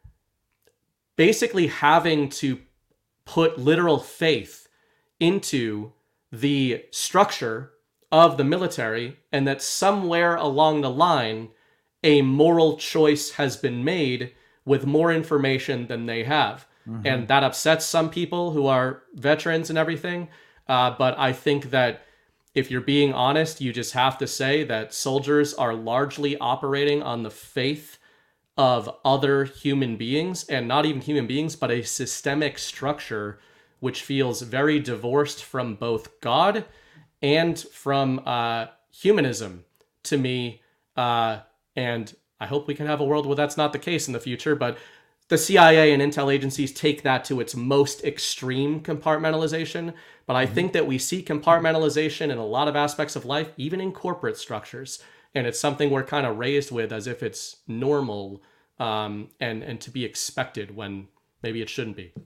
basically having to put literal faith into the structure of the military, and that somewhere along the line, a moral choice has been made with more information than they have. Mm-hmm. And that upsets some people who are veterans and everything. Uh, but I think that if you're being honest, you just have to say that soldiers are largely operating on the faith of other human beings, and not even human beings, but a systemic structure which feels very divorced from both God and from uh, humanism to me. Uh, and I hope we can have a world where that's not the case in the future, but the C I A and intel agencies take that to its most extreme compartmentalization. But I think that we see compartmentalization in a lot of aspects of life, even in corporate structures. And it's something we're kind of raised with as if it's normal um, and, and to be expected when maybe it shouldn't be.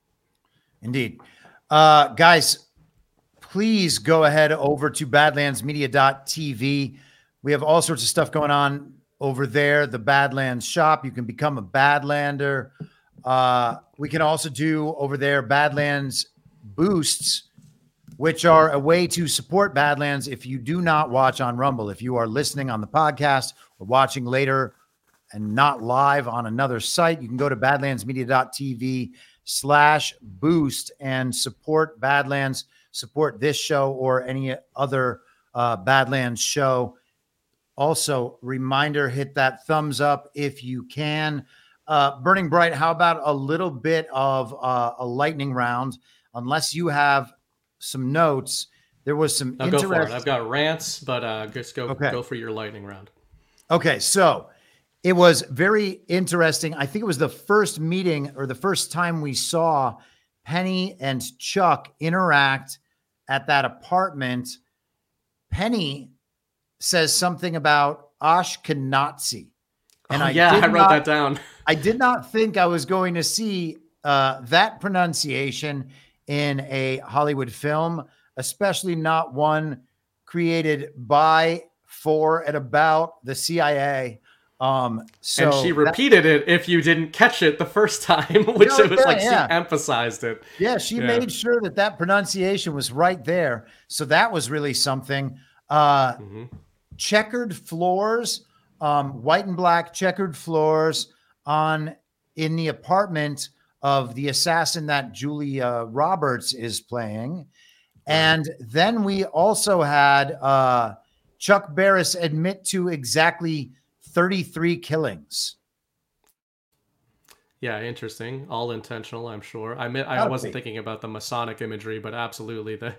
Indeed. Uh, guys, please go ahead over to badlands media dot t v. We have all sorts of stuff going on over there. The Badlands shop. You can become a Badlander. Uh, we can also do over there Badlands boosts, which are a way to support Badlands if you do not watch on Rumble. If you are listening on the podcast or watching later and not live on another site, you can go to badlands media dot t v slash boost and support Badlands, support this show or any other uh, Badlands show. Also, reminder, hit that thumbs up if you can. Uh, Burning Bright, how about a little bit of uh, a lightning round? Unless you have some notes, there was some I'll interest- go for it. I've got rants, but uh, just go, okay. go for your lightning round. Okay, so it was very interesting. I think it was the first meeting or the first time we saw Penny and Chuck interact at that apartment. Penny says something about Ashkenazi. And oh, I yeah, did I wrote not, that down. I did not think I was going to see uh, that pronunciation in a Hollywood film, especially not one created by, for, and about the C I A. Um, so and she repeated that, it if you didn't catch it the first time, which no, it was yeah, like yeah. she emphasized it. Yeah, she yeah. made sure that that pronunciation was right there. So that was really something. Uh, mm-hmm. Checkered floors, um, white and black checkered floors on in the apartment of the assassin that Julia Roberts is playing. And then we also had uh, Chuck Barris admit to exactly thirty-three killings. Yeah, interesting. All intentional, I'm sure. I mean, I Gotta wasn't be. thinking about the Masonic imagery, but absolutely the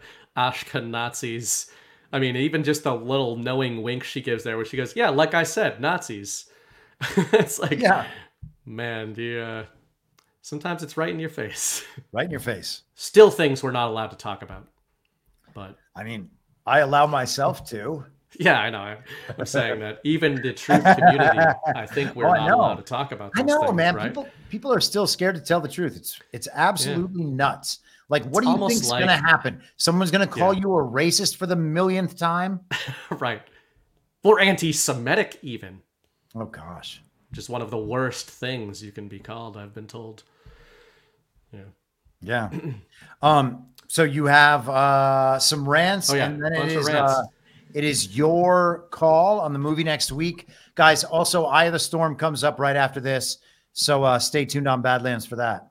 Ashkenazis. I mean, even just the little knowing wink she gives there where she goes, yeah, like I said, Nazis. It's like, yeah. man, do you, uh, sometimes it's right in your face. Right in your face. Still things we're not allowed to talk about. But I mean, I allow myself to. Yeah, I know. I'm saying that even the truth community, I think we're Oh, I not know. allowed to talk about those I know, things, man. right? People people are still scared to tell the truth. It's it's absolutely nuts. Like, what It's do you almost think's like- going to happen? Someone's going to call Yeah. you a racist for the millionth time? Right. Or anti-Semitic even. Oh, gosh. Just one of the worst things you can be called, I've been told. Yeah. Yeah. um. So you have uh, some rants, Oh, yeah. and then Bunch it of is rants. uh, it is your call on the movie next week, guys. Also, Eye of the Storm comes up right after this, so uh, stay tuned on Badlands for that.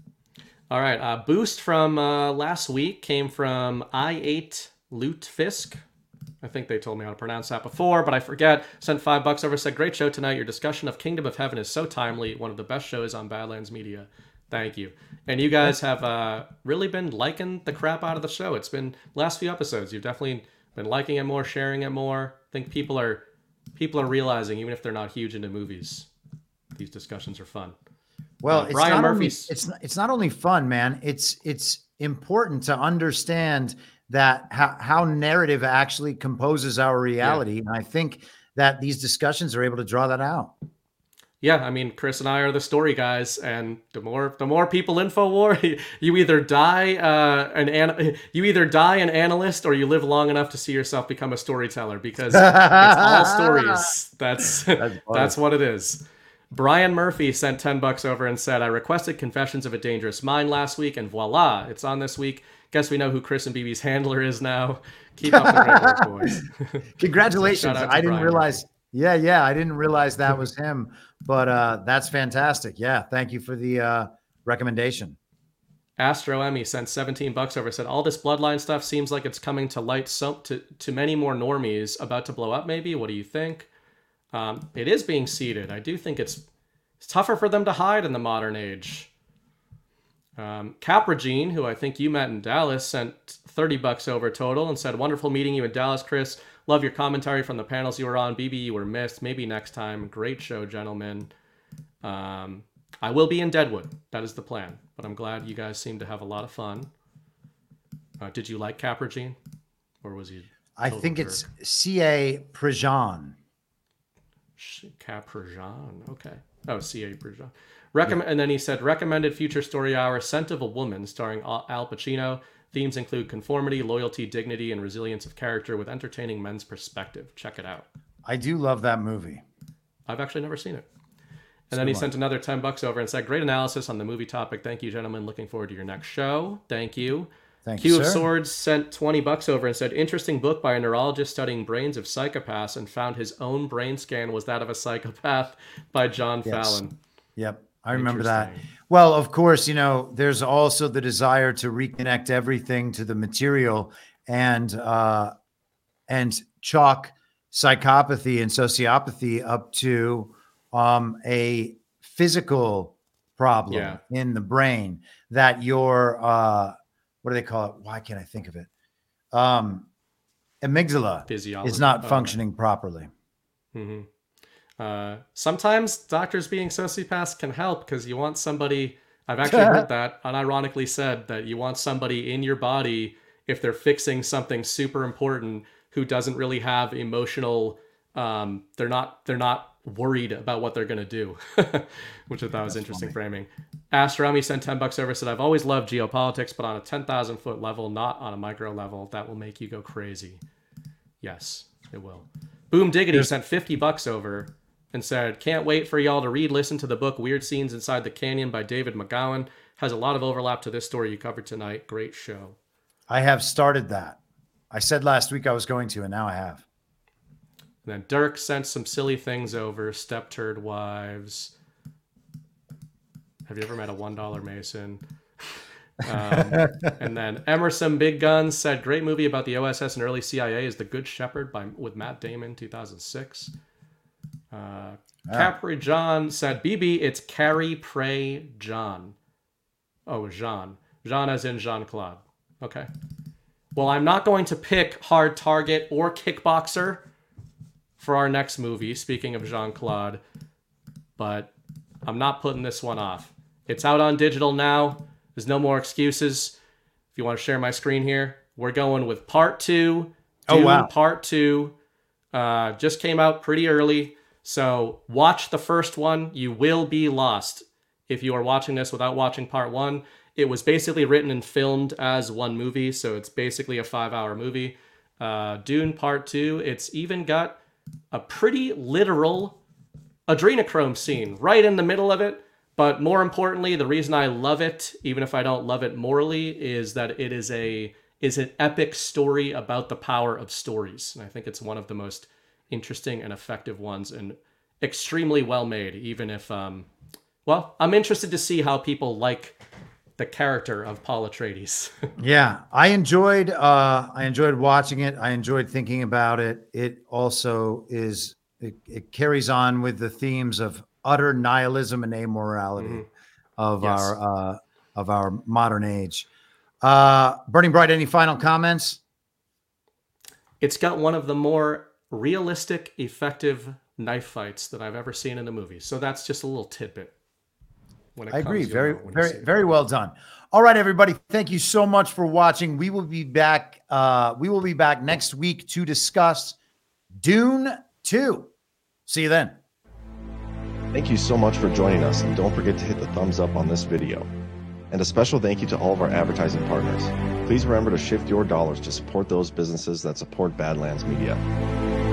All right. Uh, boost from uh, last week came from I eight Lutefisk. I think they told me how to pronounce that before, but I forget. Sent five bucks over, said, great show tonight. Your discussion of Kingdom of Heaven is so timely. One of the best shows on Badlands Media. Thank you. And you guys have uh, really been liking the crap out of the show. It's been last few episodes. You've definitely been liking it more, sharing it more. I think people are people are realizing, even if they're not huge into movies, these discussions are fun. Well, Uh, it's Brian not Murphy's- Only, it's it's not only fun, man. It's it's important to understand that how, how narrative actually composes our reality, and I think that these discussions are able to draw that out. Yeah, I mean, Chris and I are the story guys, and the more the more people InfoWar, you either die uh, an, an you either die an analyst or you live long enough to see yourself become a storyteller, because it's all stories. That's That's that's what it is. Brian Murphy sent ten bucks over and said, I requested Confessions of a Dangerous Mind last week, and voila, it's on this week. Guess we know who Chris and B B's handler is now. Keep up the great work, boys. Congratulations! Shout out to I didn't Brian realize Yeah, yeah. I didn't realize that was him, but uh, that's fantastic. Yeah, thank you for the uh, recommendation. Astro Emmy sent seventeen bucks over, said, all this bloodline stuff seems like it's coming to light so, to, to many more normies about to blow up maybe. What do you think? Um, it is being seeded. I do think it's, it's tougher for them to hide in the modern age. Um, Capragene, who I think you met in Dallas, sent thirty bucks over total and said, wonderful meeting you in Dallas, Chris. Love your commentary from the panels you were on. B B, you were missed. Maybe next time. Great show, gentlemen. Um, I will be in Deadwood. That is the plan. But I'm glad you guys seem to have a lot of fun. Uh, did you like Capragene? Or was he? I think jerk? It's C A Prejean. Capragene. Okay. Oh, C A Prejean. Recommend, yeah. And then he said, recommended future story hour, Scent of a Woman, starring Al Pacino. Themes include conformity, loyalty, dignity, and resilience of character with entertaining men's perspective. Check it out. I do love that movie. I've actually never seen it. And then he sent another ten bucks over and said, great analysis on the movie topic. Thank you, gentlemen. Looking forward to your next show. Thank you. Thank Q you, of sir. Swords sent twenty bucks over and said, interesting book by a neurologist studying brains of psychopaths and found his own brain scan was that of a psychopath by John Yes. Fallon. Yep. I remember that. Well, of course, you know, there's also the desire to reconnect everything to the material and, uh, and chalk psychopathy and sociopathy up to um, a physical problem Yeah. in the brain that your, uh, what do they call it? Why can't I think of it? Um, amygdala Physiology. is not Oh, functioning properly. Mm-hmm. Uh, sometimes doctors being sociopaths can help because you want somebody, I've actually heard that, unironically said that you want somebody in your body, if they're fixing something super important, who doesn't really have emotional, um, they're not, they're not worried about what they're going to do, which I thought was That's interesting funny. framing. Astrami sent ten bucks over, said, I've always loved geopolitics, but on a ten thousand foot level, not on a micro level, that will make you go crazy. Yes, it will. Boom Diggity There's- sent fifty bucks over and said, can't wait for y'all to read, listen to the book Weird Scenes Inside the Canyon by David McGowan. Has a lot of overlap to this story you covered tonight. Great show. I have started that. I said last week I was going to, and now I have. And then Dirk sent some silly things over. Step Turd Wives. Have you ever met a one dollar Mason? um, and then Emerson Big Guns said, great movie about the O S S and early C I A is The Good Shepherd by with Matt Damon, two thousand six. Uh, Ah. Capri John said, B B, it's Carrie Pray John. Oh, Jean. Jean as in Jean-Claude. Okay. Well, I'm not going to pick Hard Target or Kickboxer for our next movie, speaking of Jean-Claude, but I'm not putting this one off. It's out on digital now. There's no more excuses. If you want to share my screen here, we're going with part two. Oh, Dune wow. Part two. Uh, just came out pretty early. So watch the first one. You will be lost if you are watching this without watching part one. It was basically written and filmed as one movie, so it's basically a five-hour movie. Uh, Dune Part two, it's even got a pretty literal adrenochrome scene right in the middle of it. But more importantly, the reason I love it, even if I don't love it morally, is that it is a is an epic story about the power of stories. And I think it's one of the most interesting and effective ones and extremely well made, even if, um, well, I'm interested to see how people like the character of Paul Atreides. Yeah, I enjoyed uh I enjoyed watching it. I enjoyed thinking about it. It also is it, it carries on with the themes of utter nihilism and amorality Mhm. of Yes. our uh of our modern age. Uh Burning Bright, any final comments? It's got one of the more realistic, effective knife fights that I've ever seen in a movie. So that's just a little tidbit. When it I agree. comes, you'll Very, know when you see very, it. very well done. All right, everybody. Thank you so much for watching. We will be back. Uh, we will be back next week to discuss Dune two. See you then. Thank you so much for joining us, and don't forget to hit the thumbs up on this video. And a special thank you to all of our advertising partners. Please remember to shift your dollars to support those businesses that support Badlands Media.